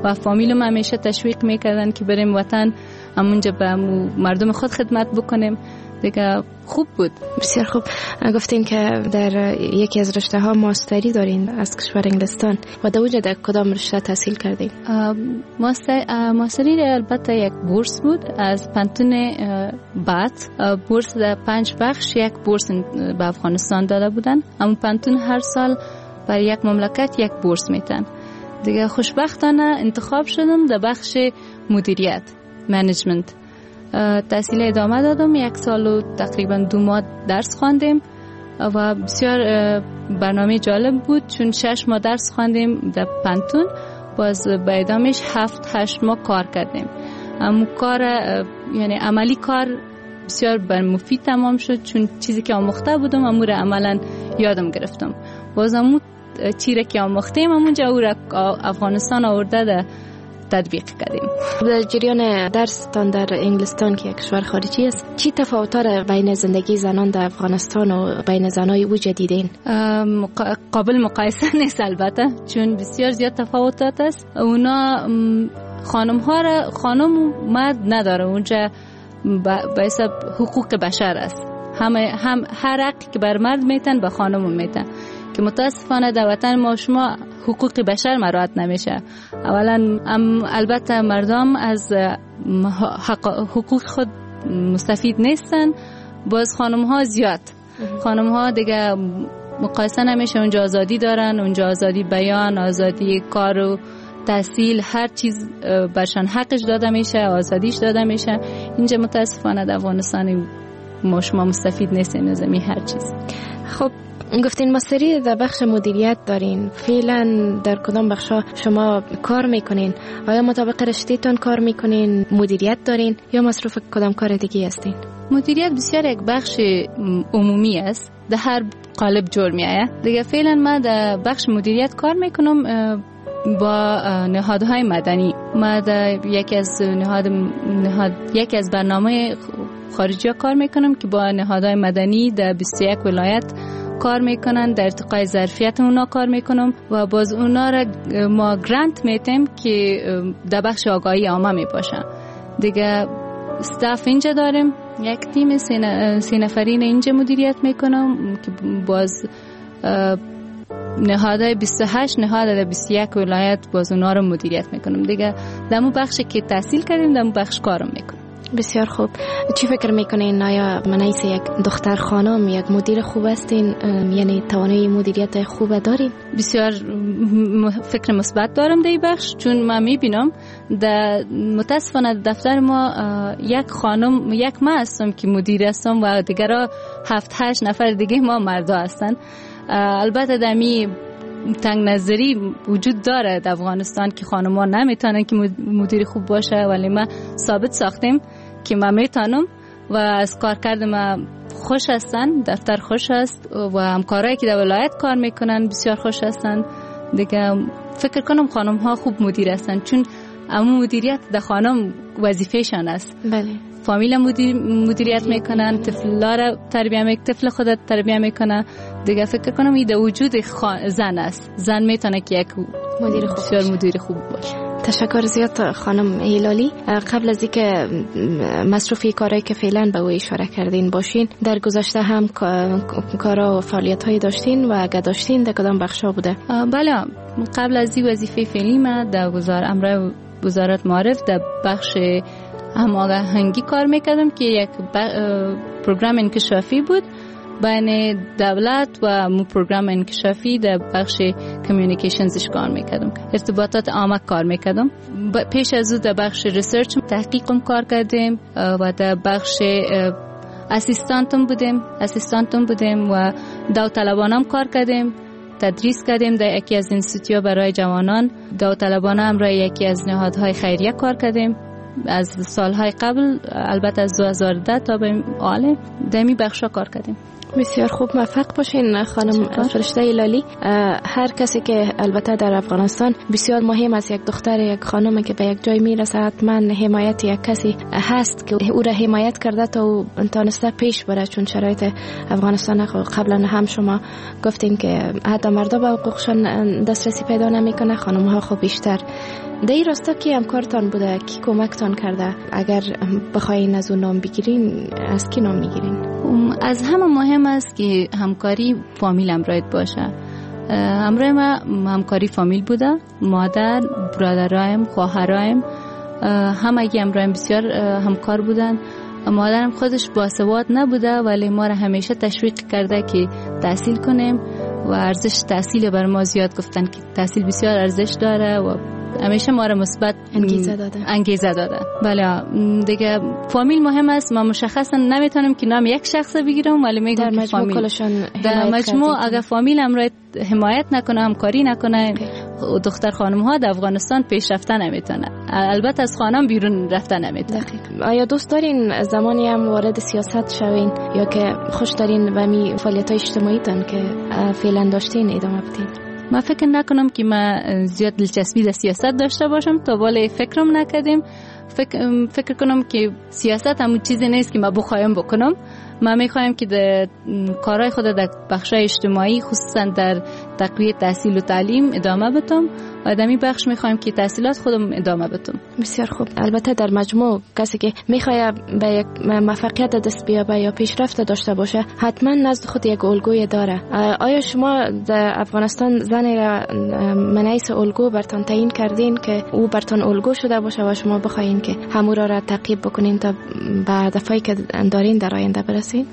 و فامیلم همیشه تشویق میکردن که بریم وطن همونجا به مردم خود خدمت بکنیم دیگه. خوب بود. بسیار خوب. گفتین که در یکی از رشته ها ماستری دارین از کشور انگلستان و در اونجا در کدام رشته تحصیل کردین؟ ماستر ماستری البته یک بورس بود از پانتون بات. بورس در پنج بخش یک بورس به افغانستان داده بودن. اما پانتون هر سال بر یک مملکت یک بورس میتن دیگه. خوشبختانه انتخاب شدم در بخش مدیریت، منیجمنت. تحصیل ادامه دادم. یک سال و تقریبا دو ماه درس خواندیم و بسیار برنامه جالب بود چون شش ماه درس خواندیم در پانتون، باز به ادامهش هفت هشت ماه کار کردیم. اما کار یعنی عملی کار بسیار بر مفید تمام شد چون چیزی که آموخته بودم امور عملا یادم گرفتم. باز امو چیزی که آموختیم همونجا او را افغانستان آورده ده تطبیق کردیم. در جریان درستان در انگلستان که یک کشور خارجی است، چی تفاوت‌ها بین زندگی زنان در افغانستان و بین زنای او جدیدین؟ قابل مقایسه نیست البته چون بسیار زیاد تفاوتات است. اونا خانم ها را خانم مرد نداره اونجا به حساب حقوق بشر است. همه هم هر حقی که بر مرد میتن به خانم میتن که متاسفانه در وطن ما شما حقوق بشر مراعات نمیشه. اولا البته مردم از حقوق خود مستفید نیستن، باز خانم ها زیاد. خانم ها دیگه مقایسه نمیشه. اونجا آزادی دارن، اونجا آزادی بیان، آزادی کار و تحصیل، هر چیز برشان حقش داده میشه، آزادیش داده میشه. اینجا متاسفانه در افغانستان ما شما مستفید نیستین از هر چیز. خب گفتین ماستری در بخش مدیریت دارین، فعلا در کدام بخشا شما کار میکنین؟ آیا مطابق رشته‌تون کار میکنین، مدیریت دارین یا مصروف کدام کار دیگه هستین؟ مدیریت بسیار یک بخش عمومی است، در هر قالب جور میآید دیگه. فعلا ما در بخش مدیریت کار میکنم با نهادهای مدنی. ما در یکی از نهاد نهاد یکی از برنامه خارجی کار میکنم که با نهادهای مدنی در بیست و یک ولایت کار میکنن، در ارتقای ظرفیت اونا کار میکنم و باز اونا را ما گرانت میتیم که در بخش آگاهی عامه میباشن دیگه. استاف اینجا داریم، یک تیم سه نفرین اینجا مدیریت میکنم که باز نهادهای بیست و هشت نهاد در بیست و یک ولایت باز اونا رو مدیریت میکنم دیگه. در اون بخش که تحصیل کردیم در اون بخش کارم میکنم. بسیار خوب. چی فکر میکنین آیا منیس یک دختر خانم یک مدیر خوب هستین؟ یعنی توانایی مدیریت خوب دارین؟ بسیار فکر مثبت دارم در این بخش چون من میبینم در متاسفانه دفتر ما یک خانم یک من هستم که مدیر هستم و دیگرها هفت هشت نفر دیگه ما مردا هستن. البته دمی تنگ نظری وجود داره در افغانستان که خانم‌ها نمیتونن که مدیر خوب باشه، ولی ما ثابت ساختیم که ما میتونم و از کار کردم ما خوش هستن، دفتر خوش است و همکارایی که در ولایت کار میکنن بسیار خوش هستن دیگه. فکر کنم خانم‌ها خوب مدیر هستن چون اما مدیریت در خانم وظیفه‌شان است. بله. فامیل مدیر مدیریت میکنن، طفلا را تربیت میکنن، طفل خودت تربیت میکنه دیگه. فکر کنم این در وجود خان... زن است. زن میتونه که یک مدیر خوب بسیار مدیر خوب باشه. تشکر زیاد خانم هلالی. قبل از اینکه مصروفی کارهایی که فعلا به او اشاره کردین باشین، در گذشته هم کارا و فعالیت‌هایی داشتین و اگه داشتین در کدام بخشا بوده؟ بله، قبل از این وظیفه فعلی ما در وزارت امر وزارت معارف در بخش هماهنگی کار میکردم که یک پروگرام انکشافی بود بین دولت و مو پروگرام انکشافی در بخش کمیونیکیشنزش کار میکردم، ارتباطات عامه کار میکردم. پیش از او در بخش ریسرچ تحقیقم کار کردیم و در بخش اسیستانتم بودیم اسیستانتم بودیم و داوطلبانم کار کردیم، تدریس کردیم در یکی از انستیتوت برای جوانان. داوطلبانم را یکی از نهادهای خیریه کار کردیم از سالهای قبل، البته از دو هزار و ده تا به حال در می بخشا کار کردیم. بسیار خوب، موفق باشین خانم فرشته هلالی. هر کسی که البته در افغانستان بسیار مهم است، یک دختر یک خانم که به یک جای میرسه حتما حمایت یک کسی هست که او را حمایت کرده تا او تانسته پیش بره، چون شرایط افغانستان قبلا هم شما گفتین که حتی مردا به حقوقشان دسترسی پیدا نمیکنه، خانم ها خب بیشتر در این راستا کی همکارتان بوده، کی کمکتان کرده؟ اگر بخواین از اون نام بگیرین از کی نام میگیرین؟ از همه مهم است که همکاری فامیل همراهت باشه. همراه ما همکاری فامیل بوده، مادر، برادرایم، خواهرایم همگی همراهیم بسیار همکار بودن. مادرم خودش باسواد نبوده ولی ما را همیشه تشویق کرده که تحصیل کنیم و ارزش تحصیل بر ما زیاد گفتن که تحصیل بسیار ارزش داره و همیشه ما را مثبت انگیزه داده. انگیزه داده. بله دیگه فامیل مهم است. ما مشخصا نمیتونم که نام یک شخص بگیرم ولی میگم که فامیل در مجموع اگر فامیل هم حمایت نکنه، همکاری نکنه، دختر خانم ها در افغانستان پیشرفته نمیتونه. البته از خانم بیرون رفته نمیتونه. آیا دوست دارین زمانی هم وارد سیاست شوین یا که خوش دارین و می فعالیت های اجتماعی تان که فعلا داشتین ادامه بدین؟ ما فکر نکنم که ما زیاد دلچسپی در سیاست داشته باشم، تا ولی فکرم نکردیم. فکر فکر کنم که سیاست همون چیزی نیست که ما بخوایم بکنم. ما میخوایم که در کارهای خود در بخشای اجتماعی خصوصا در تقویت تحصیل و تعلیم ادامه بدم و در این بخش میخوایم که تحصیلات خودم ادامه بدم. بسیار خوب. البته در مجموع کسی که میخواد به یک موفقیت دست بیابه یا پیشرفت داشته باشه حتما نزد خود یک الگوی داره. آیا شما در افغانستان زنی را منعیس الگو برتان تعیین کردین که او برتان الگو شده باشه و شما بخواین که همون را تعقیب بکنین تا به هدفایی که دارین در آینده برسین؟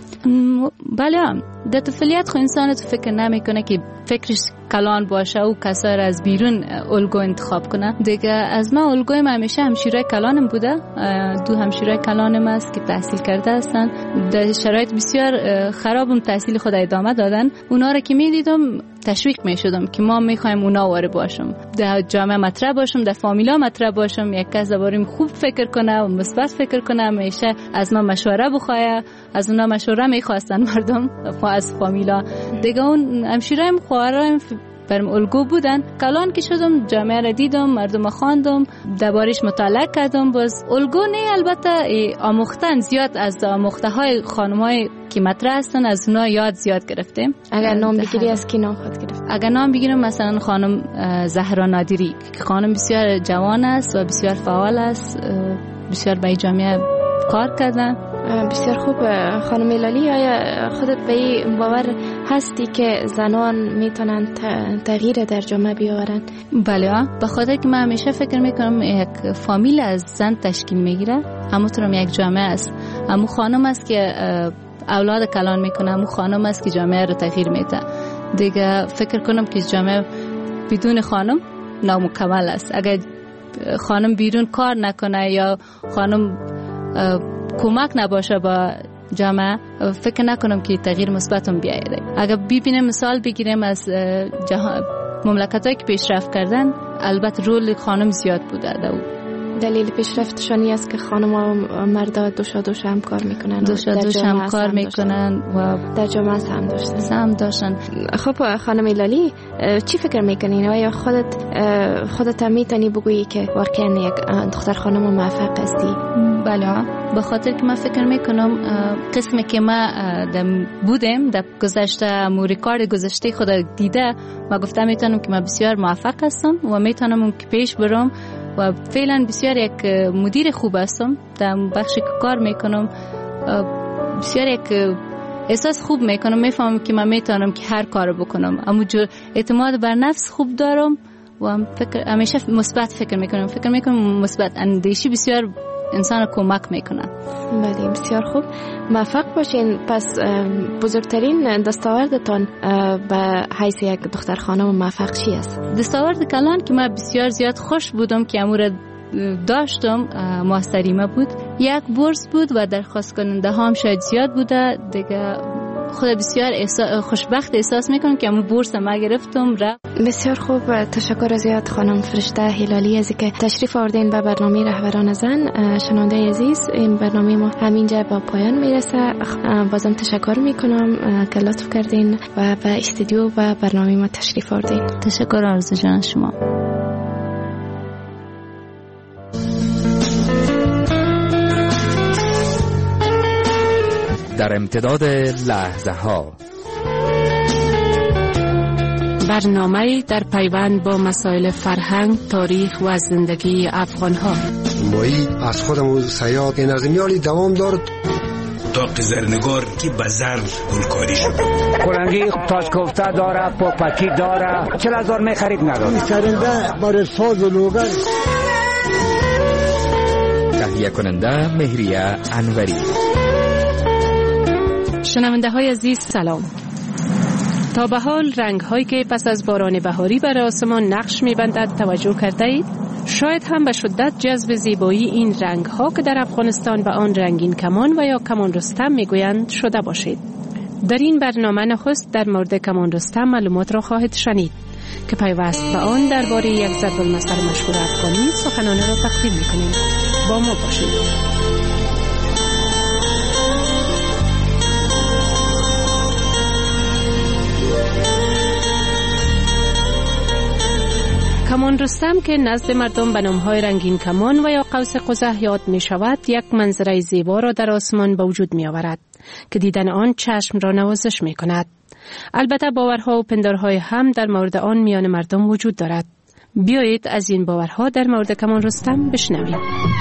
بله، در طفولیت خو انسان تو فکر نمیکنه که فکرش کلان باشه و کسای از بیرون الگو انتخاب کنه. دیگه از ما الگوی ما همیشه همشیره کلانم بوده. دو همشیره کلانم است که تحصیل کرده هستن، در شرایط بسیار خرابم تحصیل خود ادامه دادن. اونا را که میدیدم تشویق میشدم که ما میخوایم اونا واره باشم، در جامعه مطرح باشم، در فامیلا مطرح باشم، یک کس دربارم خوب فکر کنه و مثبت فکر کنه. همیشه از ما مشوره بخواه، از اونا مشوره میخواستن مردم از فامیلا. دیگه اون همشیره‌ام خواهرام برم الگو بودن. کلان که شدم جامعه را دیدم، مردم خواندم، دربارش مطالعه کردم. باز الگو نه، البته آموختن زیاد از آموخته های خانم های که مطرح هستن از اونا یاد زیاد گرفتیم. اگر نام بگیری از کی نام خود گرفت؟ اگر نام بگیرم مثلا خانم زهرا نادری که خانم بسیار جوان است و بسیار فعال است، بسیار به جامعه کار کردن. بسیار خوب. خانم ایلالی، آیا خودت به این باور هستی که زنان میتونن تغییر در جامعه بیاورن؟ بله، به خاطر که من همیشه فکر میکنم یک فامیل از زن تشکیل میگیره، همونطورم یک جامعه است. همون خانم است که اولاد کلان میکنه، همون خانم است که جامعه رو تغییر میده. دیگه فکر کنم که جامعه بدون خانم نامکمل است. اگر خانم بیرون کار نکنه یا خانم کمک نباشه با جامعه، فکر نکنم که تغییر مثبتم بیاید. اگر ببینیم مثال بگیریم از مملکتایی که پیشرفت کردن، البته رول خانم زیاد بوده. دلیل پیشرفتشانی است که خانم و مردا دوشا دوش هم کار میکنن، دوشا دوش هم کار میکنن و در جامعه هم داشتن هم داشتن. خب خانم ایلالی، چی فکر میکنین؟ آیا خودت خودت میتونی بگویی که واقعا یک دختر خانم موفق هستی؟ بله، به خاطر که من فکر میکنم قسمی که ما بودیم در گذشته، مو ریکارد گذشته خود دیده و گفتم میتونم که من بسیار موفق هستم و میتونم که پیش برم و فعلا بسیار یک مدیر خوب هستم در بخشی که کار میکنم. بسیار یک احساس خوب میکنم، میفهمم که من میتونم که هر کار بکنم. اما اعتماد بر نفس خوب دارم و فکر همیشه مثبت فکر میکنم. فکر میکنم مثبت اندیشی بسیار انسان کمک میکنه. بله، بسیار خوب. موفق باشین. پس بزرگترین دستاوردتان به حیث یک دختر خانم موفق چی است؟ دستاورد کلان که من بسیار زیاد خوش بودم که امور داشتم ماستریمه بود. یک بورس بود و درخواست کننده هم شاید زیاد بوده. دیگه خود بسیار احساس خوشبخت احساس میکنم که امور بورس ما گرفتم. را بسیار خوب. تشکر زیاد خانم فرشته هلالی از که تشریف آوردین به برنامه رهبران زن. شنونده عزیز، این برنامه ما همینجا با پایان میرسه. بازم تشکر میکنم که لطف کردین و به استودیو و برنامه ما تشریف آوردین. تشکر آرزو جان شما. در امتداد لحظه ها برنامه در پیوند با مسائل فرهنگ، تاریخ و زندگی افغان‌ها. مایی از خودم سیاد این از میالی دوام دارد تا زرنگار که بازار گلکاری شد. کلنگی تاج کوفته داره، پاپکی داره، چهل هزار می خرید نداره. سرنده برای ساز و لوگر. تهیه کننده مهریه انوری. شنونده های عزیز سلام. تا به حال رنگ هایی که پس از باران بهاری بر آسمان نقش می بندد توجه کرده اید؟ شاید هم به شدت جذب زیبایی این رنگ ها که در افغانستان و آن رنگین کمان و یا کمان رستم می گویند شده باشید. در این برنامه نخست در مورد کمان رستم معلومات را خواهید شنید که پیوست به آن درباره یک ضرب المثل مشهور افغانی سخنان را تقدیم می کنیم. با ما باشید. کمان رستم که نزد مردم به نام‌های رنگین کمان و یا قوس قزح یاد می شود، یک منظره زیبا را در آسمان به وجود می آورد که دیدن آن چشم را نوازش می کند. البته باورها و پندارهای هم در مورد آن میان مردم وجود دارد. بیایید از این باورها در مورد کمان رستم بشنویم.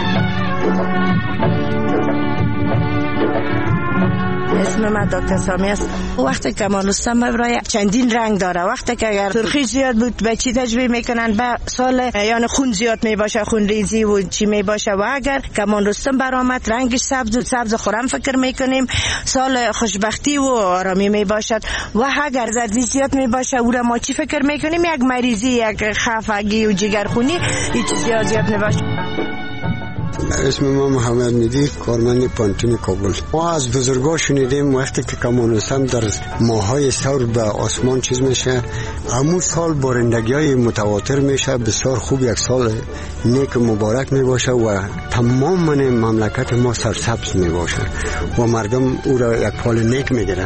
اسم من دکتر سامی است. وقتی کمان رستم برای چندین رنگ داره، وقتی که اگر سرخی زیاد بود به چی تشبیه میکنن؟ به سال یعنی خون زیاد میباشه، خون ریزی و چی میباشه. و اگر کمان رستم برآمد رنگش سبز و سبز خورم فکر میکنیم سال خوشبختی و آرامی میباشد. و اگر زردی زیاد میباشه او را ما چی فکر میکنیم؟ یک مریضی، یک خفگی و جگرخونی، هیچ زیاد زیاد میباشه. اسم ما محمد میدی، کارمند پانتون کابل. ما از بزرگا شنیدیم وقتی که کمان رستم در ماهای ثور به آسمان چیز میشه، همون سال بارندگی های متواتر میشه، بسیار خوب، یک سال نیک مبارک میباشه و تمام من مملکت ما سرسبز میباشه و مردم او را یک فال نیک میگیرن.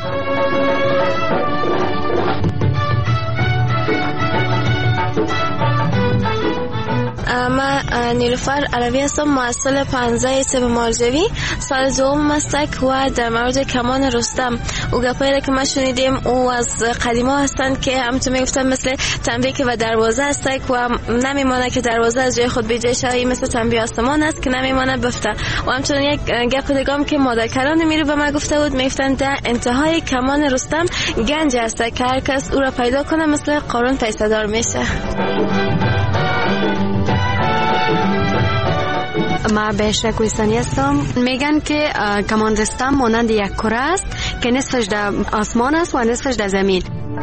من نیلوفر عربی هستم، محصل پانزده سب مارزوی، سال دوم مستک و در مورد کمان رستم او گپایی که ما شنیدیم او از قدیما هستند که همونطور میگفتن مثل تنبیه که و دروازه هستک و نمیمانه که دروازه از جای خود بیجای شایی، مثل تنبیه آسمان است که نمیمانه بفته. و همچنین یک گپ دیگه که مادرکران میرو به ما گفته بود، میگفتن در انتهای کمان رستم گنج هست که هر کس او را پیدا کنه مثل قارون پیسه دار میشه. ما بهشت کوهستانی هستم. میگن که کمان رستم مانند یک کره است که نصفش در آسمان است و نصفش در زمین.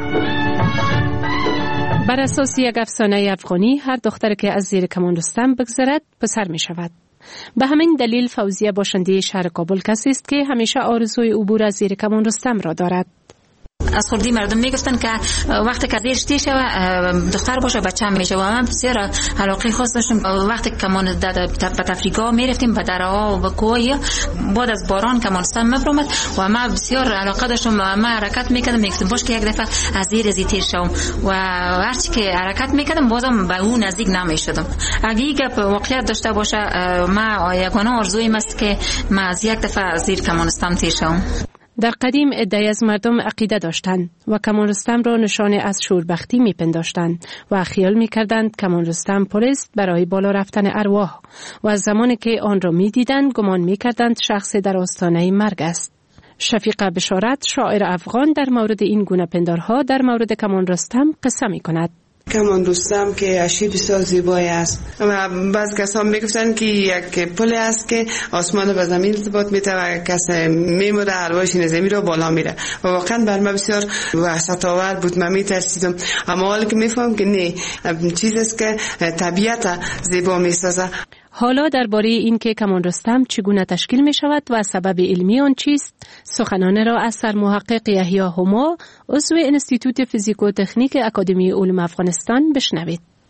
بر اساس یک افسانه افغانی هر دختر که از زیر کمان رستم بگذرد پسر می شود. به همین دلیل فوزیه باشنده شهر کابل کسی است که همیشه آرزوی عبور از زیر کمان رستم را دارد. از خردی مردم میگفتن که وقتی که زیرش تیر شوه دختر باشه بچه هم میشه و من بسیار علاقه خاص داشتم. وقتی کمان به تفریگاه میرفتیم به درها و به کوهی بعد از باران کمان رستم میبرامد و من بسیار علاقه داشتم و من حرکت میکردم، میگفتم باش که یک دفعه از زیر زی تیر شوم و هرچی که حرکت میکردم بازم به اون نزدیک نمیشدم. اگه این گپ واقعیت داشته باشه من یگانه آرزویم است که من از یک دفعه از زیر کمان رستم تیر شوم. در قدیم عده‌ای از مردم عقیده داشتند و کمان رستم را نشانه از شوربختی می‌پنداشتند و خیال می‌کردند کمان رستم پلیس برای بالا رفتن ارواح و از زمانی که آن را می‌دیدند گمان می‌کردند شخص در آستانه مرگ است. شفیق بشارت شاعر افغان در مورد این گونه پندارها در مورد کمان رستم قصه می‌کند. کمان رستم که اشی بسیار زیبایی است و بعض کسان میگفتن که یک پل است که آسمان به زمین ارتباط میده و کس میموره ارواحش این زمین رو بالا میره و واقعا بر من بسیار وحشت آور بود. من میترسیدم، اما حالا که میفهم که نه، چیز است که طبیعت زیبا میسازه. حالا درباره این که کمان رستم چگونه تشکیل می شود و سبب علمی آن چیست، سخنان را از سرمحقق یحیی هما، عضو انستیتوت فیزیک و تکنیک اکادمی علوم افغانستان بشنوید.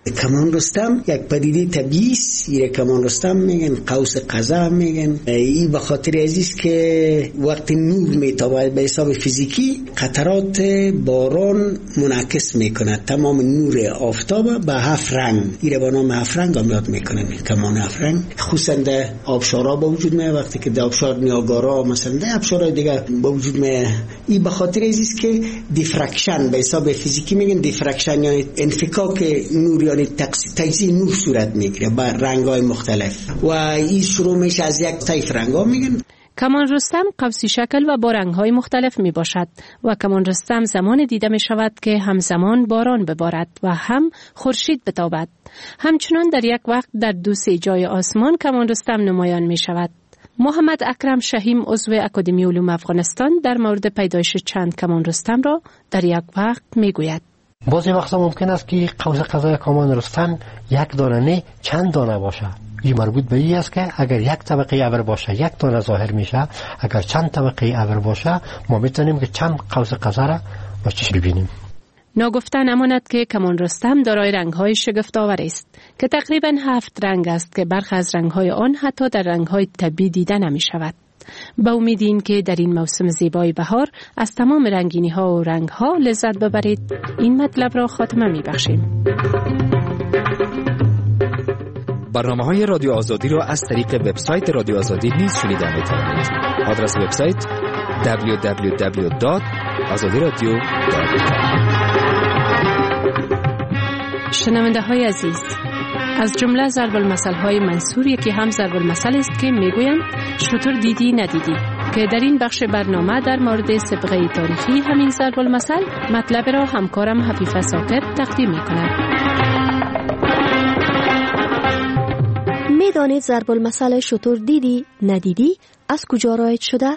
کمان رستم یک پدیده طبیعی است. این کمان رستم میگن، قوس قزح میگن. این به خاطر عزیز که وقت نور میتابه به حساب فیزیکی قطرات باران منعکس میکنه تمام نور آفتاب به هفت رنگ. این به نام هفت رنگ هم یاد میکنن کمان هفت رنگ. خصوصا در آبشارها با وجود میاد. وقتی که در آبشار نیاگارا مثلا در آبشارهای دیگه با وجود میاد. این به خاطر عزیز که دیفرکشن به حساب فیزیکی میگن دیفرکشن یعنی انفکاک نور یعنی تجزیه نور صورت میگیره با رنگ‌های مختلف و این شروع میشه از یک طیف رنگ‌ها میگن. کمان رستم قوسی شکل و با رنگ‌های مختلف می باشد و کمان رستم زمان دیده می شود که همزمان باران ببارد و هم خورشید بتابد. همچنان در یک وقت در دو سه جای آسمان کمان رستم نمایان می شود. محمد اکرم شهیم عضو اکادمی علوم افغانستان در مورد پیدایش چند کمان رستم را در یک وقت می گوید. بعضی وقتا ممکن است که قوس قزح کمان رستم یک دانه نه چند دانه باشه. این مربوط به این است که اگر یک طبقه ابر باشه یک دانه ظاهر میشه، اگر چند طبقه ابر باشه ما میتونیم که چند قوس قزح را با چشم ببینیم. ناگفته نماند که کمان رستم دارای رنگ‌های شگفت‌آور است که تقریباً هفت رنگ است که برخی از رنگ‌های آن حتی در رنگ‌های طبیعی دیده نمی‌شود. با امید این که در این موسم زیبای بهار از تمام رنگینی‌ها و رنگ‌ها لذت ببرید، این مطلب را خاتمه می‌بخشیم. برنامه‌های رادیو آزادی را از طریق وبسایت رادیو آزادی نیز شنیده می‌توانید. آدرس وبسایت دبلیو دبلیو دبلیو دات آزادی رادیو دات کام. شنونده های عزیز، از جمله ضرب المثل های منصور یکی هم ضرب المثل است که میگویند شتر دیدی ندیدی، که در این بخش برنامه در مورد سابقه تاریخی همین ضرب المثل مطلب را همکارم حفیظ ساکر تقدیم میکند. میدانید ضرب المثل شتر دیدی ندیدی از کجا رایج شده؟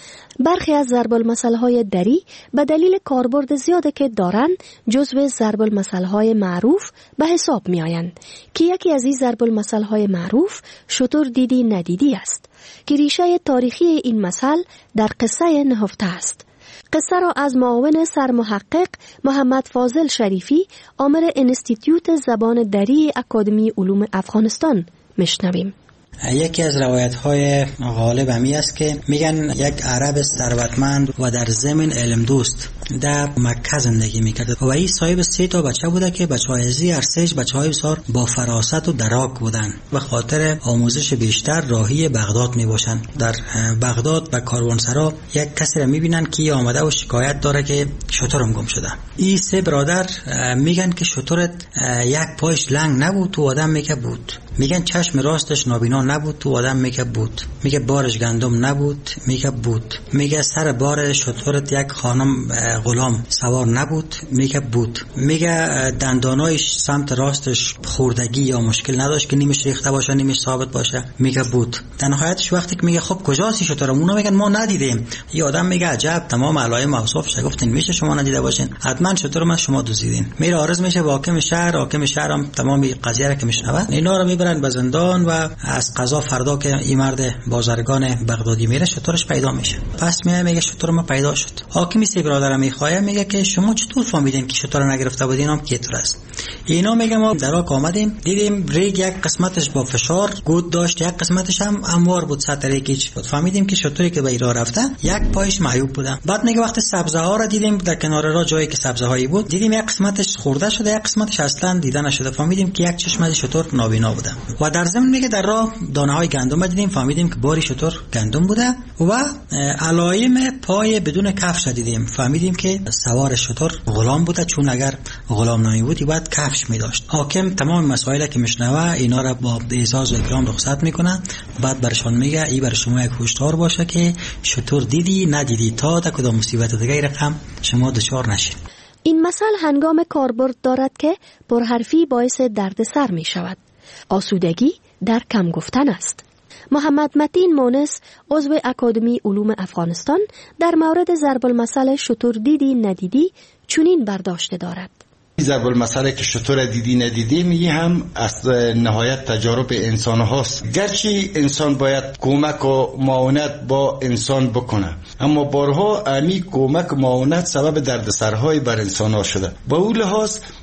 برخی از ضرب المثل‌های دری به دلیل کاربرد زیاده که دارند جزو ضرب المثل‌های معروف به حساب می‌آیند که یکی از این ضرب المثل‌های معروف شتر دیدی ندیدی است که ریشه تاریخی این مثل در قصه نهفته است. قصه را از معاون سرمحقق محمد فاضل شریفی آمر انستیتیوت زبان دری اکادمی علوم افغانستان میشنویم. یکی از روایت های غالب همی است که میگن یک عرب ثروتمند و در زمین علم دوست در مکه زندگی میکرد و این صاحب سه تا بچه بوده که بچه های ازی ارسش بچه های بسیار با فراست و دراک بودن و خاطر آموزش بیشتر راهی بغداد میباشن. در بغداد و کاروانسرا یک کسی را میبینن که آمده و شکایت داره که شترم گم شده. این سه برادر میگن که شترت یک پایش لنگ نبود تو آدم میگه بود، میگن چشم راستش نابینا نبود تو آدم میگه بود، میگه بارش گندم نبود میگه بود، میگه سر بار شترت یک خانم غلام سوار نبود میگه بود، میگه دندانایش سمت راستش خوردگی یا مشکل نداشت که نیمش ریخته باشه نیمش ثابت باشه میگه بود. در نهایتش وقتی که میگه خب کجاست شترم، اونا میگن ما ندیدیم. یه آدم میگه عجب تمام علائم اوصاف شگفتین میشه شما ندیده باشین، حتما شترم از شما دزدیدین. میره عارض میشه با حاکم شهر، حاکم شهر هم تمام قضیه را که میشنوه اینا رو میبرن به زندان و از قضا فردا که این مرد بازرگان بغدادی میره شترش پیدا میشه. پس میاد میگه شتر ما پیدا شد. حاکمی سی برادرم میخواه میگه که شما چطور فهمیدین که شتر نگرفته بودین؟ هم کیتر است. اینا میگه ما دراک آمدیم دیدیم ریگ یک قسمتش با فشار گود داشت، یک قسمتش هم هموار بود، سطح ریگش بود. فهمیدیم که شتری که به ایران رفته یک پایش معیوب بوده. بعد میگه وقتی سبزه ها را دیدیم در کنار راه جایی که سبزه هایی بود دیدیم یک قسمتش خورده شده یک قسمتش اصلا دیده نشده. فهمیدیم که یک چشم از شتر نابینا بوده. و در ضمن میگه در راه دانه های گندم دیدیم، فهمیدیم که باری شتر گندم بوده. و علائم پای بدون کفش دیدیم، فهمیدیم که سوار شتر غلام بوده، چون اگر غلام نمی بودی باید کفش می داشت. حاکم تمام مسائل که میشنوه اینا را با اعزاز و اکرام رخصت میکنه. بعد برشان میگه ای بر شما یک هشدار باشه که شتر دیدی ندیدی تا تا کدام مصیبت دیگه رقم شما دچار نشید. این مثل هنگام کاربرد دارد که پرحرفی باعث دردسر می شود. آسودگی در کم گفتن است. محمد متین مونس عضو اکادمی علوم افغانستان در مورد ضرب المثل شتر دیدی ندیدی چنین برداشت دارد. ضرب المثل که شتر دیدی ندیدی میگه هم از نهایت تجارب انسان هاست. گرچه انسان باید کمک و معاونت با انسان بکنه، اما بارها امی کمک و معاونت سبب دردسرهای بر انسان ها شده. با اون لحاظ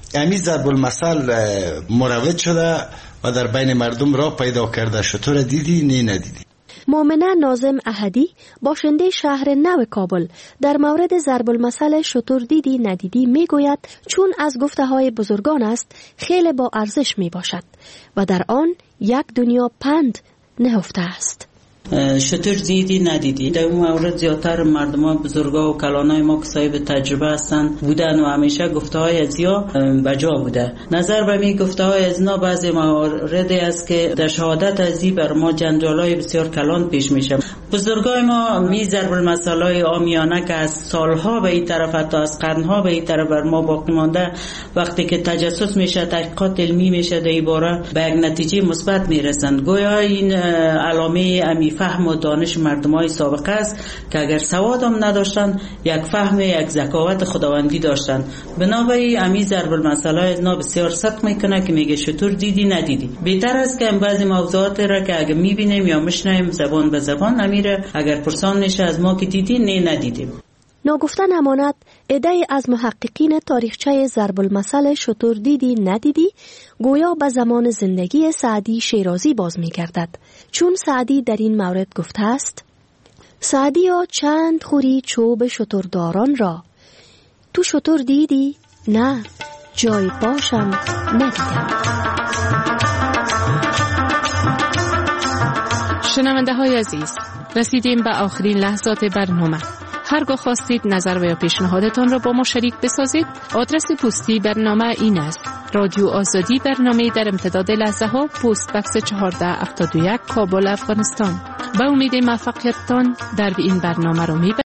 امی ضرب المثل مروج شده و در بین مردم را پیدا کرده. شطور دیدی نه ندیدی؟ مؤمنه ناظم احدی باشنده شهر نو کابل در مورد ضرب المثل شطور دیدی ندیدی می گوید چون از گفته های بزرگان است خیلی با ارزش می باشد و در آن یک دنیا پند نهفته است. شطور دیدی ندیدی؟ در اون مورد زیادتر مردمان بزرگا و کلانای ما که صاحب تجربه هستند بودن و همیشه گفته های از یا بجا بوده. نظر به می گفته های از نا بعضی موردی است که در شهادت ازی بر ما جنجالای بسیار کلان پیش میشه. بزرگای ما می ضرب المثلای عامیانه که از سالها به این طرف حتی از قرنها به این طرف بر ما باقی مانده وقتی که تجسس میشه تحقیقات علمی میشه در این باره به یک نتیجه مثبت میرسند. گویا این علامه امی فهم و دانش مردمای سابقه است که اگر سواد هم نداشتن یک فهم یک ذکاوت خداوندی داشتن. بنابراین امی ضرب المثلای از نا بسیار صدق میکنه که میگه شطور دیدی ندیدی. بهتر است که بعضی موضوعات را که اگر میبینیم یا میشنویم زبان به زبان امیره اگر پرسان میشه از ما که دیدی نه ندیدیم. ناگفته نماند عده‌ای از محققین تاریخچه ضرب المثل شطور دیدی ندیدی گویا به زمان زندگی سعدی شیرازی باز می‌گردد، چون سعدی در این مورد گفته است: سعدیا چند خوری چوب شترداران را، تو شتر دیدی؟ نه، جای باشم ندیدم. شنونده های عزیز، رسیدیم به آخرین لحظات برنامه. هرگاه خواستید نظر و یا پیشنهادتان را با ما شریک بسازید، آدرس پستی برنامه این است: رادیو آزادی، برنامه در امتداد لحظه ها، پست بکس چهارده هفتاد و یک، کابل، افغانستان. به امید موفقیتتان در این برنامه را می